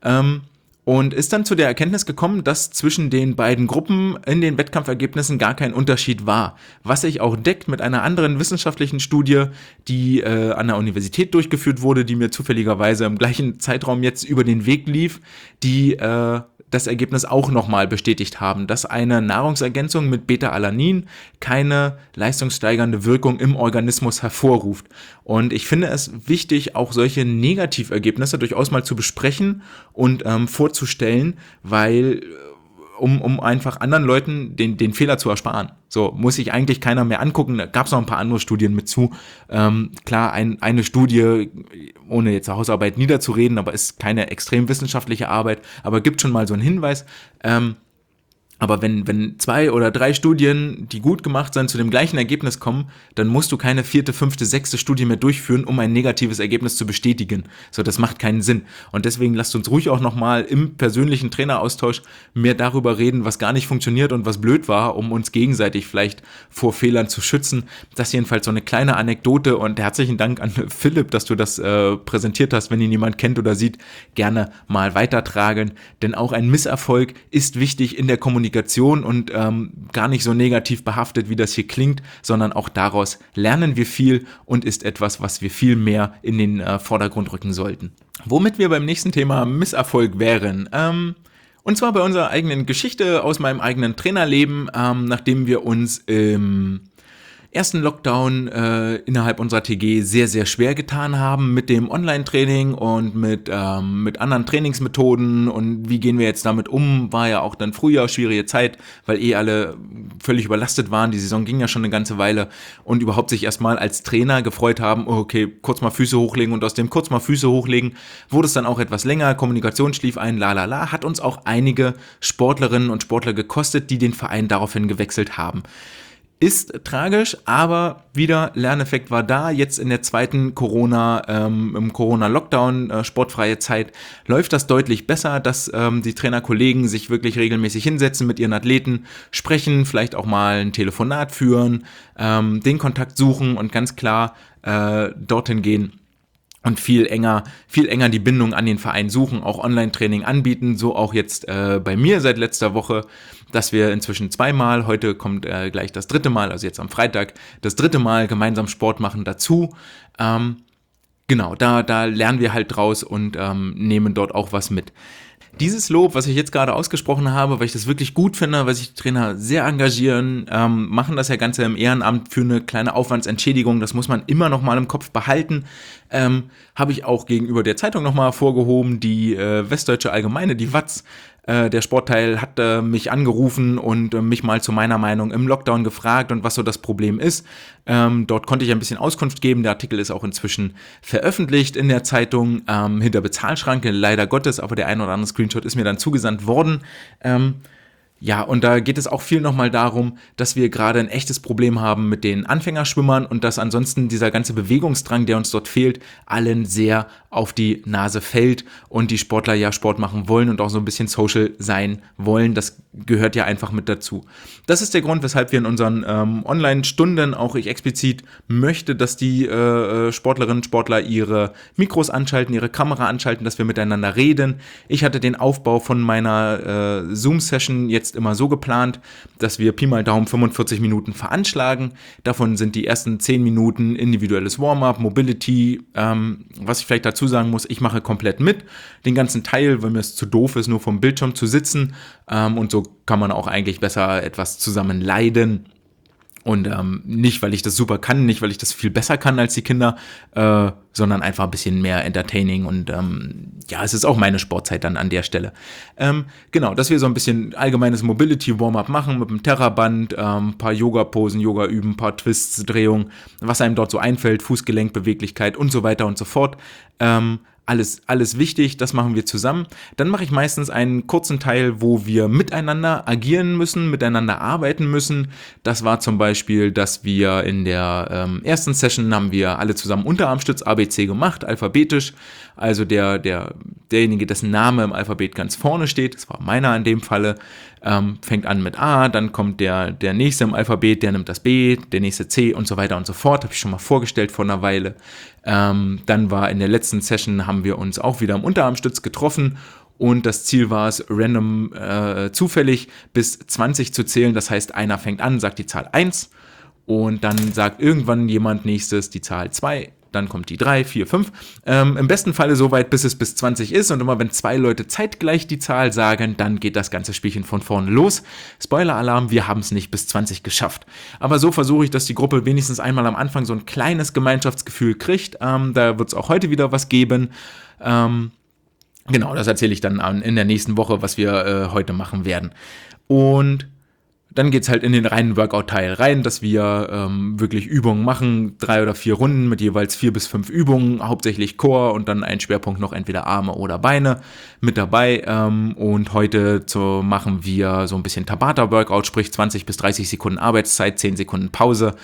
Speaker 2: Und ist dann zu der Erkenntnis gekommen, dass zwischen den beiden Gruppen in den Wettkampfergebnissen gar kein Unterschied war. Was sich auch deckt mit einer anderen wissenschaftlichen Studie, die an der Universität durchgeführt wurde, die mir zufälligerweise im gleichen Zeitraum jetzt über den Weg lief, die das Ergebnis auch nochmal bestätigt haben, dass eine Nahrungsergänzung mit Beta-Alanin keine leistungssteigernde Wirkung im Organismus hervorruft. Und ich finde es wichtig, auch solche Negativergebnisse durchaus mal zu besprechen und vorzustellen, weil um einfach anderen Leuten den Fehler zu ersparen. So, muss sich eigentlich keiner mehr angucken. Da gab es noch ein paar andere Studien mit zu. Klar, eine Studie, ohne jetzt Hausarbeit niederzureden, aber ist keine extrem wissenschaftliche Arbeit, aber gibt schon mal so einen Hinweis. Aber wenn 2 oder 3 Studien, die gut gemacht sind, zu dem gleichen Ergebnis kommen, dann musst du keine 4., 5., 6. Studie mehr durchführen, um ein negatives Ergebnis zu bestätigen. So, das macht keinen Sinn. Und deswegen lasst uns ruhig auch nochmal im persönlichen Traineraustausch mehr darüber reden, was gar nicht funktioniert und was blöd war, um uns gegenseitig vielleicht vor Fehlern zu schützen. Das jedenfalls so eine kleine Anekdote und herzlichen Dank an Philipp, dass du das präsentiert hast. Wenn ihn jemand kennt oder sieht, gerne mal weitertragen. Denn auch ein Misserfolg ist wichtig in der Kommunikation und gar nicht so negativ behaftet, wie das hier klingt, sondern auch daraus lernen wir viel und ist etwas, was wir viel mehr in den Vordergrund rücken sollten. Womit wir beim nächsten Thema Misserfolg wären. Und zwar bei unserer eigenen Geschichte aus meinem eigenen Trainerleben, nachdem wir uns im ersten Lockdown innerhalb unserer TG sehr, sehr schwer getan haben mit dem Online-Training und mit anderen Trainingsmethoden und wie gehen wir jetzt damit um, war ja auch dann Frühjahr schwierige Zeit, weil alle völlig überlastet waren, die Saison ging ja schon eine ganze Weile und überhaupt sich erstmal als Trainer gefreut haben, okay, kurz mal Füße hochlegen und aus dem kurz mal Füße hochlegen wurde es dann auch etwas länger, Kommunikation schlief ein, hat uns auch einige Sportlerinnen und Sportler gekostet, die den Verein daraufhin gewechselt haben. Ist tragisch, aber wieder Lerneffekt war da. Jetzt in der zweiten im Corona-Lockdown, sportfreie Zeit, läuft das deutlich besser, dass die Trainerkollegen sich wirklich regelmäßig hinsetzen mit ihren Athleten, sprechen, vielleicht auch mal ein Telefonat führen, den Kontakt suchen und ganz klar dorthin gehen. Und viel enger die Bindung an den Verein suchen, auch Online-Training anbieten, so auch jetzt bei mir seit letzter Woche, dass wir inzwischen 2-mal, heute kommt gleich das 3. Mal, also jetzt am Freitag, das 3. Mal gemeinsam Sport machen dazu. Genau, da lernen wir halt draus und nehmen dort auch was mit. Dieses Lob, was ich jetzt gerade ausgesprochen habe, weil ich das wirklich gut finde, weil sich die Trainer sehr engagieren, machen das ja Ganze im Ehrenamt für eine kleine Aufwandsentschädigung, das muss man immer noch mal im Kopf behalten, habe ich auch gegenüber der Zeitung noch mal hervorgehoben, die Westdeutsche Allgemeine, die WAZ, der Sportteil hat mich angerufen und mich mal zu meiner Meinung im Lockdown gefragt und was so das Problem ist. Dort konnte ich ein bisschen Auskunft geben. Der Artikel ist auch inzwischen veröffentlicht in der Zeitung, hinter Bezahlschranke, leider Gottes, aber der ein oder andere Screenshot ist mir dann zugesandt worden. Ja, und da geht es auch viel nochmal darum, dass wir gerade ein echtes Problem haben mit den Anfängerschwimmern und dass ansonsten dieser ganze Bewegungsdrang, der uns dort fehlt, allen sehr auf die Nase fällt und die Sportler ja Sport machen wollen und auch so ein bisschen social sein wollen. Das gehört ja einfach mit dazu. Das ist der Grund, weshalb wir in unseren Online-Stunden, auch ich explizit, möchte, dass die Sportlerinnen und Sportler ihre Mikros anschalten, ihre Kamera anschalten, dass wir miteinander reden. Ich hatte den Aufbau von meiner Zoom-Session jetzt immer so geplant, dass wir Pi mal Daumen 45 Minuten veranschlagen. Davon sind die ersten 10 Minuten individuelles Warm-up, Mobility, was ich vielleicht dazu sagen muss, ich mache komplett mit, den ganzen Teil, weil mir es zu doof ist, nur vom Bildschirm zu sitzen und so kann man auch eigentlich besser etwas zusammen leiden. Und nicht, weil ich das super kann, nicht, weil ich das viel besser kann als die Kinder, sondern einfach ein bisschen mehr entertaining und ja, es ist auch meine Sportzeit dann an der Stelle. Genau, dass wir so ein bisschen allgemeines Mobility-Warm-up machen mit einem Terraband, ein paar Yoga-Posen, Yoga üben, ein paar Twists, Drehungen, was einem dort so einfällt, Fußgelenkbeweglichkeit und so weiter und so fort. Alles wichtig, das machen wir zusammen. Dann mache ich meistens einen kurzen Teil, wo wir miteinander agieren müssen, miteinander arbeiten müssen. Das war zum Beispiel, dass wir in der ersten Session haben wir alle zusammen Unterarmstütz ABC gemacht, alphabetisch. Also derjenige, dessen Name im Alphabet ganz vorne steht, das war meiner in dem Falle, fängt an mit A, dann kommt der nächste im Alphabet, der nimmt das B, der nächste C und so weiter und so fort. Habe ich schon mal vorgestellt vor einer Weile. Dann war in der letzten Session, haben wir uns auch wieder im Unterarmstütz getroffen und das Ziel war es, random zufällig bis 20 zu zählen. Das heißt, einer fängt an, sagt die Zahl 1 und dann sagt irgendwann jemand nächstes die Zahl 2. Dann kommt die 3, 4, 5. Im besten Falle so weit, bis es bis 20 ist. Und immer wenn 2 Leute zeitgleich die Zahl sagen, dann geht das ganze Spielchen von vorne los. Spoiler-Alarm, wir haben es nicht bis 20 geschafft. Aber so versuche ich, dass die Gruppe wenigstens einmal am Anfang so ein kleines Gemeinschaftsgefühl kriegt. Da wird es auch heute wieder was geben. Genau, das erzähle ich dann in der nächsten Woche, was wir heute machen werden. Und Dann geht's halt in den reinen Workout-Teil rein, dass wir wirklich Übungen machen, 3 oder 4 Runden mit jeweils 4 bis 5 Übungen, hauptsächlich Core und dann ein Schwerpunkt noch entweder Arme oder Beine mit dabei. Und heute machen wir so ein bisschen Tabata-Workout, sprich 20 bis 30 Sekunden Arbeitszeit, 10 Sekunden Pause.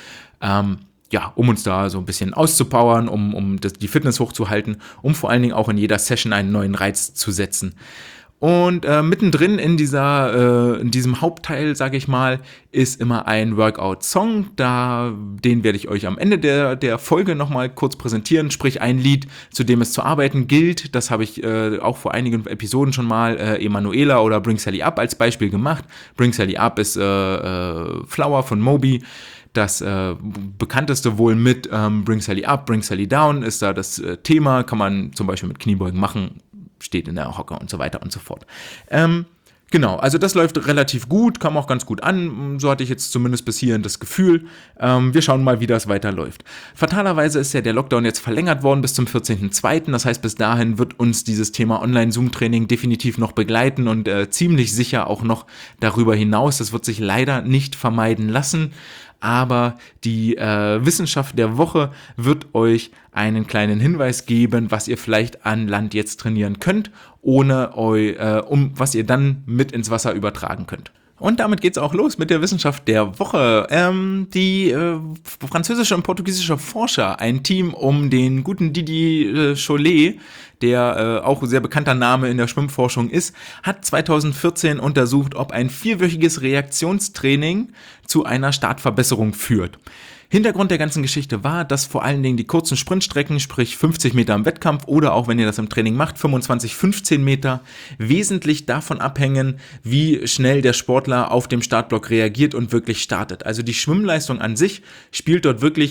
Speaker 2: Um uns da so ein bisschen auszupowern, um die Fitness hochzuhalten, um vor allen Dingen auch in jeder Session einen neuen Reiz zu setzen. Und mittendrin in diesem Hauptteil, sage ich mal, ist immer ein Workout-Song. Den werde ich euch am Ende der Folge nochmal kurz präsentieren, sprich ein Lied, zu dem es zu arbeiten gilt. Das habe ich auch vor einigen Episoden schon mal Emanuela oder Bring Sally Up als Beispiel gemacht. Bring Sally Up ist Flower von Moby. Das bekannteste wohl mit Bring Sally Up, Bring Sally Down ist da das Thema, kann man zum Beispiel mit Kniebeugen machen, steht in der Hocke und so weiter und so fort. Genau, also das läuft relativ gut, kam auch ganz gut an, so hatte ich jetzt zumindest bis hierhin das Gefühl. Wir schauen mal, wie das weiterläuft. Fatalerweise ist ja der Lockdown jetzt verlängert worden bis zum 14.02., das heißt, bis dahin wird uns dieses Thema Online-Zoom-Training definitiv noch begleiten und ziemlich sicher auch noch darüber hinaus. Das wird sich leider nicht vermeiden lassen. Aber die Wissenschaft der Woche wird euch einen kleinen Hinweis geben, was ihr vielleicht an Land jetzt trainieren könnt, was ihr dann mit ins Wasser übertragen könnt. Und damit geht's auch los mit der Wissenschaft der Woche. Die französische und portugiesische Forscher, ein Team um den guten Didier Chollet, der auch sehr bekannter Name in der Schwimmforschung ist, hat 2014 untersucht, ob ein 4-wöchiges Reaktionstraining zu einer Startverbesserung führt. Hintergrund der ganzen Geschichte war, dass vor allen Dingen die kurzen Sprintstrecken, sprich 50 Meter im Wettkampf oder auch wenn ihr das im Training macht, 25, 15 Meter, wesentlich davon abhängen, wie schnell der Sportler auf dem Startblock reagiert und wirklich startet. Also die Schwimmleistung an sich spielt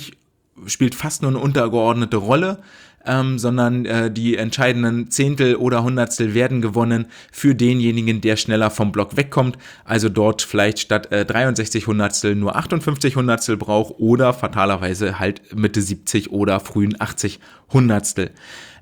Speaker 2: fast nur eine untergeordnete Rolle, sondern die entscheidenden Zehntel oder Hundertstel werden gewonnen für denjenigen, der schneller vom Block wegkommt, also dort vielleicht statt 63 Hundertstel nur 58 Hundertstel braucht oder fatalerweise halt Mitte 70 oder frühen 80 Hundertstel.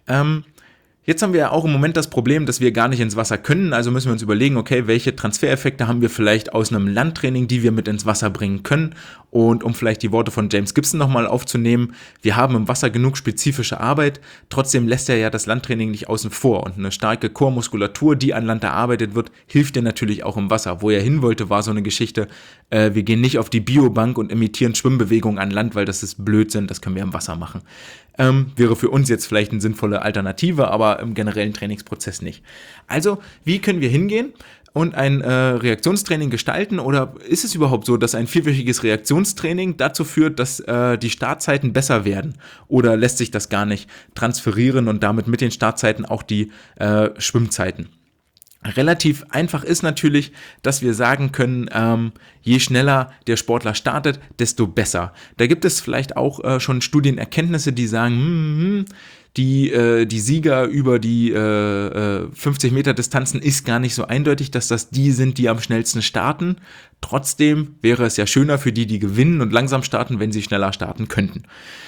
Speaker 2: Jetzt haben wir ja auch im Moment das Problem, dass wir gar nicht ins Wasser können, also müssen wir uns überlegen, okay, welche Transfereffekte haben wir vielleicht aus einem Landtraining, die wir mit ins Wasser bringen können. Und um vielleicht die Worte von James Gibson nochmal aufzunehmen, wir haben im Wasser genug spezifische Arbeit, trotzdem lässt er ja das Landtraining nicht außen vor. Und eine starke Core-Muskulatur, die an Land erarbeitet wird, hilft dir natürlich auch im Wasser. Wo er hin wollte, war so eine Geschichte, wir gehen nicht auf die Biobank und imitieren Schwimmbewegungen an Land, weil das ist Blödsinn, das können wir im Wasser machen. Wäre für uns jetzt vielleicht eine sinnvolle Alternative, aber im generellen Trainingsprozess nicht. Also, wie können wir hingehen und ein Reaktionstraining gestalten, oder ist es überhaupt so, dass ein 4-wöchiges Reaktionstraining dazu führt, dass die Startzeiten besser werden, oder lässt sich das gar nicht transferieren und damit mit den Startzeiten auch die Schwimmzeiten? Relativ einfach ist natürlich, dass wir sagen können, je schneller der Sportler startet, desto besser. Da gibt es vielleicht auch schon Studienerkenntnisse, die sagen, die Sieger über die 50 Meter Distanzen ist gar nicht so eindeutig, dass das die sind, die am schnellsten starten. Trotzdem wäre es ja schöner für die gewinnen und langsam starten, wenn sie schneller starten könnten.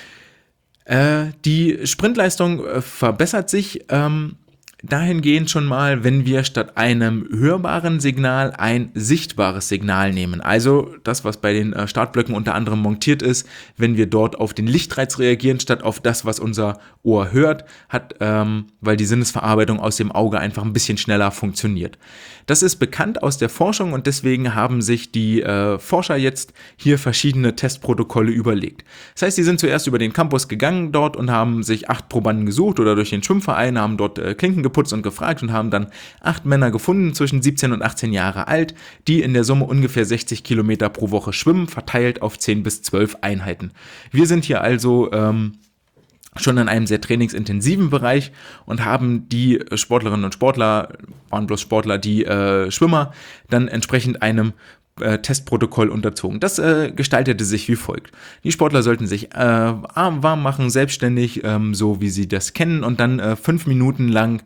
Speaker 2: Die Sprintleistung verbessert sich dahingehend schon mal, wenn wir statt einem hörbaren Signal ein sichtbares Signal nehmen. Also das, was bei den Startblöcken unter anderem montiert ist, wenn wir dort auf den Lichtreiz reagieren, statt auf das, was unser Ohr hört, weil die Sinnesverarbeitung aus dem Auge einfach ein bisschen schneller funktioniert. Das ist bekannt aus der Forschung und deswegen haben sich die Forscher jetzt hier verschiedene Testprotokolle überlegt. Das heißt, sie sind zuerst über den Campus gegangen dort und haben sich 8 Probanden gesucht oder durch den Schwimmverein, haben dort Klinken geputzt und gefragt und haben dann 8 Männer gefunden zwischen 17 und 18 Jahre alt, die in der Summe ungefähr 60 Kilometer pro Woche schwimmen, verteilt auf 10 bis 12 Einheiten. Wir sind hier also schon in einem sehr trainingsintensiven Bereich und haben die Sportlerinnen und Sportler, waren bloß Sportler, die Schwimmer, dann entsprechend einem Testprotokoll unterzogen. Das gestaltete sich wie folgt. Die Sportler sollten sich warm machen, selbstständig, so wie sie das kennen, und dann 5 Minuten lang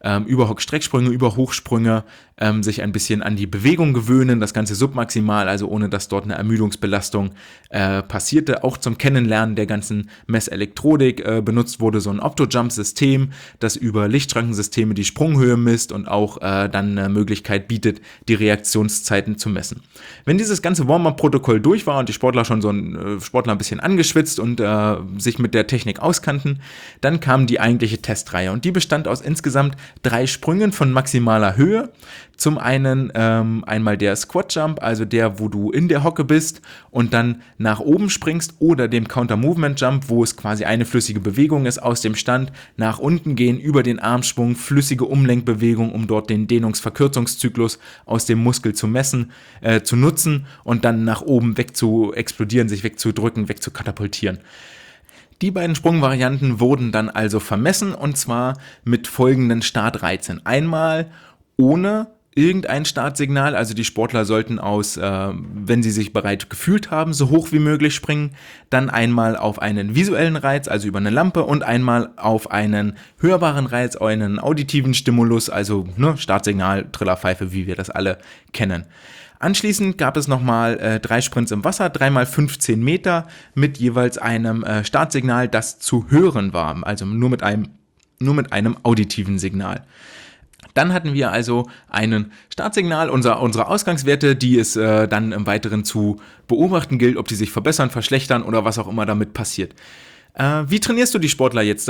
Speaker 2: über Hock-Strecksprünge, über Hochsprünge sich ein bisschen an die Bewegung gewöhnen, das Ganze submaximal, also ohne dass dort eine Ermüdungsbelastung passierte. Auch zum Kennenlernen der ganzen Messelektronik benutzt wurde so ein Opto-Jump-System, das über Lichtschrankensysteme die Sprunghöhe misst und auch dann eine Möglichkeit bietet, die Reaktionszeiten zu messen. Wenn dieses ganze Warm-Up-Protokoll durch war und die Sportler schon ein bisschen angeschwitzt und sich mit der Technik auskannten, dann kam die eigentliche Testreihe und die bestand aus insgesamt 3 Sprüngen von maximaler Höhe. Zum einen einmal der Squat Jump, also der, wo du in der Hocke bist und dann nach oben springst, oder dem Counter Movement Jump, wo es quasi eine flüssige Bewegung ist aus dem Stand, nach unten gehen, über den Armschwung, flüssige Umlenkbewegung, um dort den Dehnungsverkürzungszyklus aus dem Muskel zu messen, zu nutzen und dann nach oben weg zu explodieren, sich wegzudrücken, wegzukatapultieren. Die beiden Sprungvarianten wurden dann also vermessen und zwar mit folgenden Startreizen. Einmal ohne irgendein Startsignal, also die Sportler sollten wenn sie sich bereit gefühlt haben, so hoch wie möglich springen, dann einmal auf einen visuellen Reiz, also über eine Lampe, und einmal auf einen hörbaren Reiz, einen auditiven Stimulus, also Startsignal, Trillerpfeife, wie wir das alle kennen. Anschließend gab es nochmal 3 Sprints im Wasser, 3x 15 Meter mit jeweils einem Startsignal, das zu hören war, also nur mit einem auditiven Signal. Dann hatten wir also ein Startsignal, unsere Ausgangswerte, die es dann im Weiteren zu beobachten gilt, ob die sich verbessern, verschlechtern oder was auch immer damit passiert. Wie trainierst du die Sportler jetzt?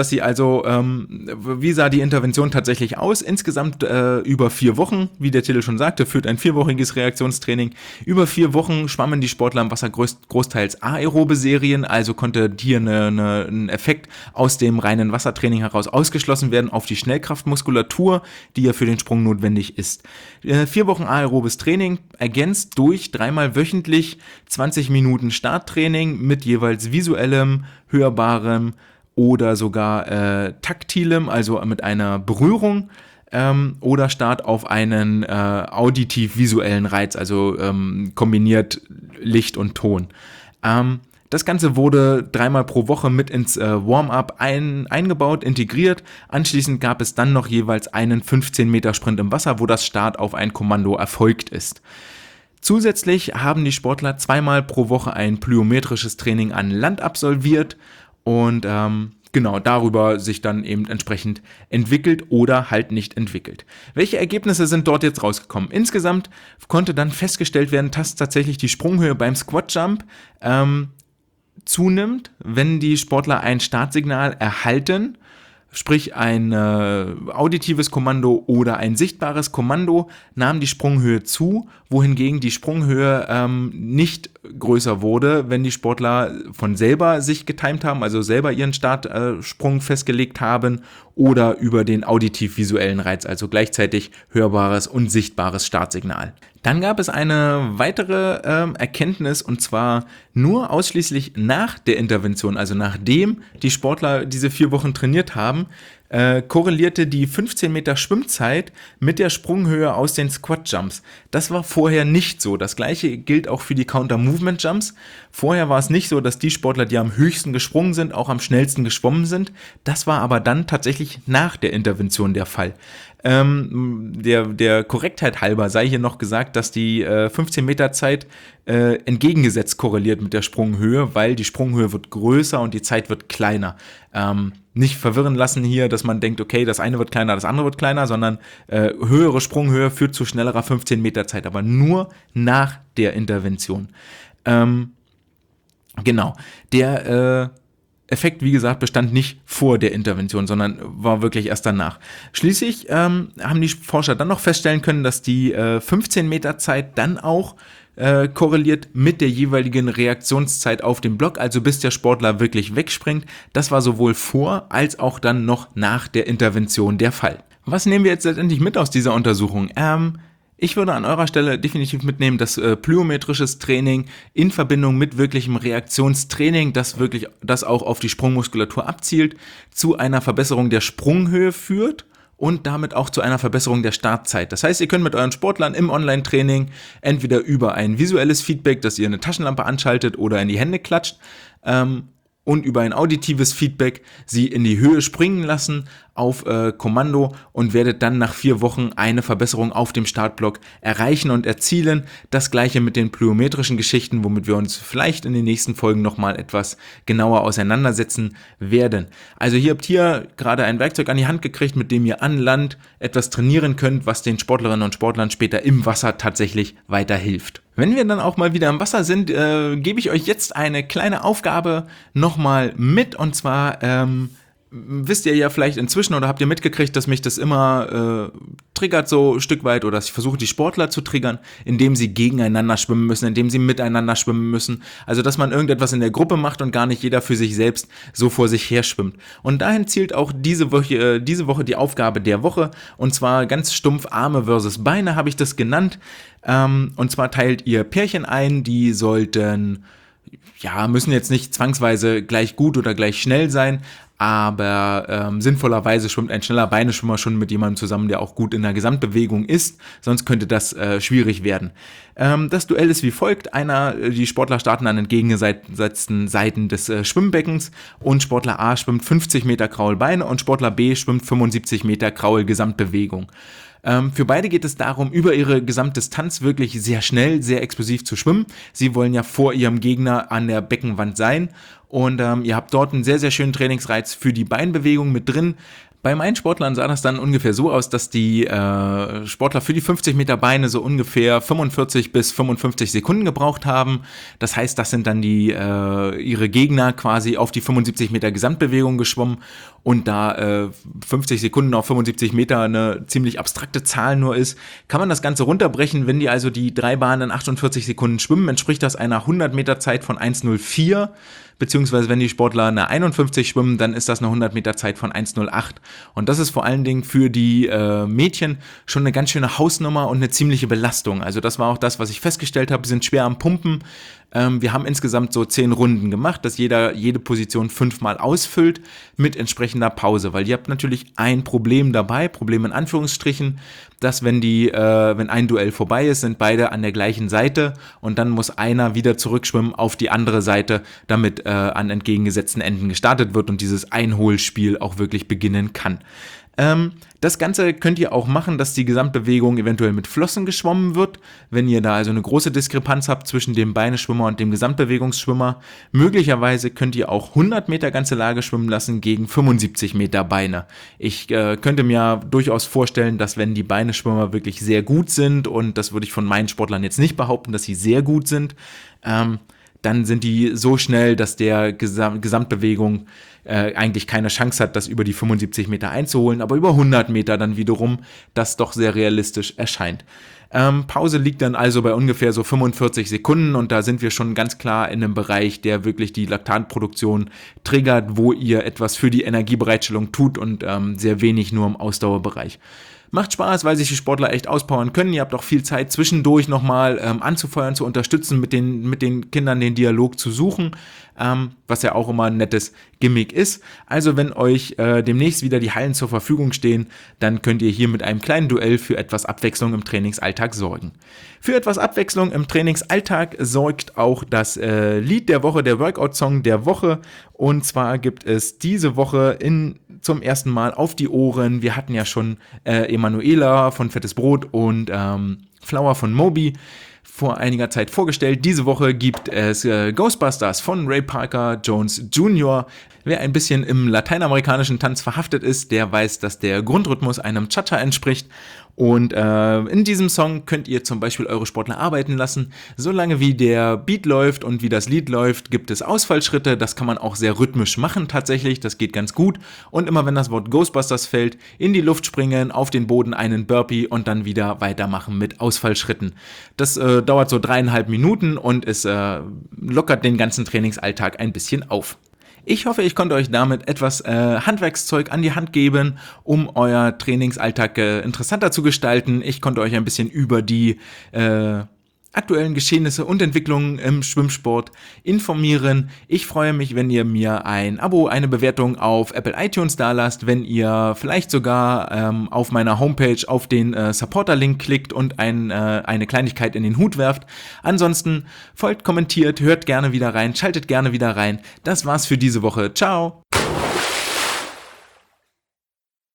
Speaker 2: Wie sah die Intervention tatsächlich aus? Insgesamt über 4 Wochen, wie der Titel schon sagte, führt ein 4-wöchiges Reaktionstraining. Über 4 Wochen schwammen die Sportler im Wasser großteils aerobe Serien, also konnte hier ein Effekt aus dem reinen Wassertraining heraus ausgeschlossen werden auf die Schnellkraftmuskulatur, die ja für den Sprung notwendig ist. 4 Wochen aerobes Training, ergänzt durch 3-mal wöchentlich 20 Minuten Starttraining mit jeweils visuellem, hörbarem oder sogar taktilem, also mit einer Berührung, oder Start auf einen auditiv-visuellen Reiz, also kombiniert Licht und Ton. Das Ganze wurde 3-mal pro Woche mit ins Warm-up eingebaut, integriert. Anschließend gab es dann noch jeweils einen 15-Meter-Sprint im Wasser, wo das Start auf ein Kommando erfolgt ist. Zusätzlich haben die Sportler 2-mal pro Woche ein plyometrisches Training an Land absolviert und darüber sich dann eben entsprechend entwickelt oder halt nicht entwickelt. Welche Ergebnisse sind dort jetzt rausgekommen? Insgesamt konnte dann festgestellt werden, dass tatsächlich die Sprunghöhe beim Squat Jump zunimmt, wenn die Sportler ein Startsignal erhalten, sprich ein auditives Kommando oder ein sichtbares Kommando, nahm die Sprunghöhe zu, wohingegen die Sprunghöhe nicht größer wurde, wenn die Sportler von selber sich getimt haben, also selber ihren Startsprung festgelegt haben oder über den auditiv-visuellen Reiz, also gleichzeitig hörbares und sichtbares Startsignal. Dann gab es eine weitere Erkenntnis, und zwar nur ausschließlich nach der Intervention, also nachdem die Sportler diese 4 Wochen trainiert haben, korrelierte die 15 Meter Schwimmzeit mit der Sprunghöhe aus den Squat Jumps. Das war vorher nicht so. Das gleiche gilt auch für die Counter Movement Jumps. Vorher war es nicht so, dass die Sportler, die am höchsten gesprungen sind, auch am schnellsten geschwommen sind. Das war aber dann tatsächlich nach der Intervention der Fall. Der Korrektheit halber sei hier noch gesagt, dass die 15 Meter Zeit entgegengesetzt korreliert mit der Sprunghöhe, weil die Sprunghöhe wird größer und die Zeit wird kleiner. Nicht verwirren lassen hier, dass man denkt, okay, das eine wird kleiner, das andere wird kleiner, sondern höhere Sprunghöhe führt zu schnellerer 15 Meter Zeit, aber nur nach der Intervention. Der Effekt, wie gesagt, bestand nicht vor der Intervention, sondern war wirklich erst danach. Schließlich haben die Forscher dann noch feststellen können, dass die 15 Meter Zeit dann auch korreliert mit der jeweiligen Reaktionszeit auf dem Block, also bis der Sportler wirklich wegspringt. Das war sowohl vor als auch dann noch nach der Intervention der Fall. Was nehmen wir jetzt letztendlich mit aus dieser Untersuchung? Ich würde an eurer Stelle definitiv mitnehmen, dass plyometrisches Training in Verbindung mit wirklichem Reaktionstraining, das auch auf die Sprungmuskulatur abzielt, zu einer Verbesserung der Sprunghöhe führt und damit auch zu einer Verbesserung der Startzeit. Das heißt, ihr könnt mit euren Sportlern im Online-Training entweder über ein visuelles Feedback, dass ihr eine Taschenlampe anschaltet oder in die Hände klatscht, und über ein auditives Feedback sie in die Höhe springen lassen auf Kommando und werdet dann nach 4 Wochen eine Verbesserung auf dem Startblock erreichen und erzielen. Das gleiche mit den plyometrischen Geschichten, womit wir uns vielleicht in den nächsten Folgen nochmal etwas genauer auseinandersetzen werden. Also ihr habt hier gerade ein Werkzeug an die Hand gekriegt, mit dem ihr an Land etwas trainieren könnt, was den Sportlerinnen und Sportlern später im Wasser tatsächlich weiterhilft. Wenn wir dann auch mal wieder im Wasser sind, gebe ich euch jetzt eine kleine Aufgabe nochmal mit, und zwar wisst ihr ja vielleicht inzwischen oder habt ihr mitgekriegt, dass mich das immer triggert so ein Stück weit, oder dass ich versuche, die Sportler zu triggern, indem sie gegeneinander schwimmen müssen, indem sie miteinander schwimmen müssen. Also, dass man irgendetwas in der Gruppe macht und gar nicht jeder für sich selbst so vor sich her schwimmt. Und dahin zielt auch diese Woche die Aufgabe der Woche, und zwar ganz stumpf Arme versus Beine habe ich das genannt. Und zwar teilt ihr Pärchen ein, die sollten, müssen jetzt nicht zwangsweise gleich gut oder gleich schnell sein, aber sinnvollerweise schwimmt ein schneller Beineschwimmer schon mit jemandem zusammen, der auch gut in der Gesamtbewegung ist, sonst könnte das schwierig werden. Das Duell ist wie folgt: die Sportler starten an entgegengesetzten Seiten des Schwimmbeckens, und Sportler A schwimmt 50 Meter Kraulbeine und Sportler B schwimmt 75 Meter Kraul Gesamtbewegung. Für beide geht es darum, über ihre Gesamtdistanz wirklich sehr schnell, sehr explosiv zu schwimmen. Sie wollen ja vor ihrem Gegner an der Beckenwand sein, und ihr habt dort einen sehr, sehr schönen Trainingsreiz für die Beinbewegung mit drin. Bei meinen Sportlern sah das dann ungefähr so aus, dass die Sportler für die 50 Meter Beine so ungefähr 45 bis 55 Sekunden gebraucht haben. Das heißt, das sind dann ihre Gegner quasi auf die 75 Meter Gesamtbewegung geschwommen, und da 50 Sekunden auf 75 Meter eine ziemlich abstrakte Zahl nur ist, kann man das Ganze runterbrechen. Wenn die also die 3 Bahnen in 48 Sekunden schwimmen, entspricht das einer 100 Meter Zeit von 1:04. Beziehungsweise wenn die Sportler eine 51 schwimmen, dann ist das eine 100 Meter Zeit von 1:08. Und das ist vor allen Dingen für die Mädchen schon eine ganz schöne Hausnummer und eine ziemliche Belastung. Also das war auch das, was ich festgestellt habe. Sie sind schwer am Pumpen. Wir haben insgesamt so 10 Runden gemacht, dass jede Position 5-mal ausfüllt mit entsprechender Pause. Weil ihr habt natürlich ein Problem dabei, Problem in Anführungsstrichen, dass wenn ein Duell vorbei ist, sind beide an der gleichen Seite, und dann muss einer wieder zurückschwimmen auf die andere Seite, damit an entgegengesetzten Enden gestartet wird und dieses Einholspiel auch wirklich beginnen kann. Das Ganze könnt ihr auch machen, dass die Gesamtbewegung eventuell mit Flossen geschwommen wird, wenn ihr da also eine große Diskrepanz habt zwischen dem Beineschwimmer und dem Gesamtbewegungsschwimmer. Möglicherweise könnt ihr auch 100 Meter ganze Lage schwimmen lassen gegen 75 Meter Beine. Ich könnte mir durchaus vorstellen, dass wenn die Beineschwimmer wirklich sehr gut sind, und das würde ich von meinen Sportlern jetzt nicht behaupten, dass sie sehr gut sind, dann sind die so schnell, dass der Gesamtbewegung eigentlich keine Chance hat, das über die 75 Meter einzuholen, aber über 100 Meter dann wiederum das doch sehr realistisch erscheint. Pause liegt dann also bei ungefähr so 45 Sekunden, und da sind wir schon ganz klar in einem Bereich, der wirklich die Laktatproduktion triggert, wo ihr etwas für die Energiebereitstellung tut und sehr wenig nur im Ausdauerbereich. Macht Spaß, weil sich die Sportler echt auspowern können. Ihr habt auch viel Zeit zwischendurch nochmal anzufeuern, zu unterstützen, mit den Kindern den Dialog zu suchen, was ja auch immer ein nettes Gimmick ist. Also wenn euch demnächst wieder die Hallen zur Verfügung stehen, dann könnt ihr hier mit einem kleinen Duell für etwas Abwechslung im Trainingsalltag sorgen. Für etwas Abwechslung im Trainingsalltag sorgt auch das Lied der Woche, der Workout-Song der Woche. Und zwar gibt es diese Woche zum ersten Mal auf die Ohren. Wir hatten ja schon Emanuela von Fettes Brot und Flower von Moby vor einiger Zeit vorgestellt. Diese Woche gibt es Ghostbusters von Ray Parker Jones Jr. Wer ein bisschen im lateinamerikanischen Tanz verhaftet ist, der weiß, dass der Grundrhythmus einem Cha-Cha entspricht. Und in diesem Song könnt ihr zum Beispiel eure Sportler arbeiten lassen. Solange wie der Beat läuft und wie das Lied läuft, gibt es Ausfallschritte. Das kann man auch sehr rhythmisch machen tatsächlich. Das geht ganz gut. Und immer wenn das Wort Ghostbusters fällt, in die Luft springen, auf den Boden einen Burpee und dann wieder weitermachen mit Ausfallschritten. Das dauert so 3,5 Minuten und es lockert den ganzen Trainingsalltag ein bisschen auf. Ich hoffe, ich konnte euch damit etwas Handwerkszeug an die Hand geben, um euer Trainingsalltag interessanter zu gestalten. Ich konnte euch ein bisschen über die aktuellen Geschehnisse und Entwicklungen im Schwimmsport informieren. Ich freue mich, wenn ihr mir ein Abo, eine Bewertung auf Apple iTunes dalasst, wenn ihr vielleicht sogar auf meiner Homepage auf den Supporter-Link klickt und eine Kleinigkeit in den Hut werft. Ansonsten folgt, kommentiert, hört gerne wieder rein, schaltet gerne wieder rein. Das war's für diese Woche. Ciao!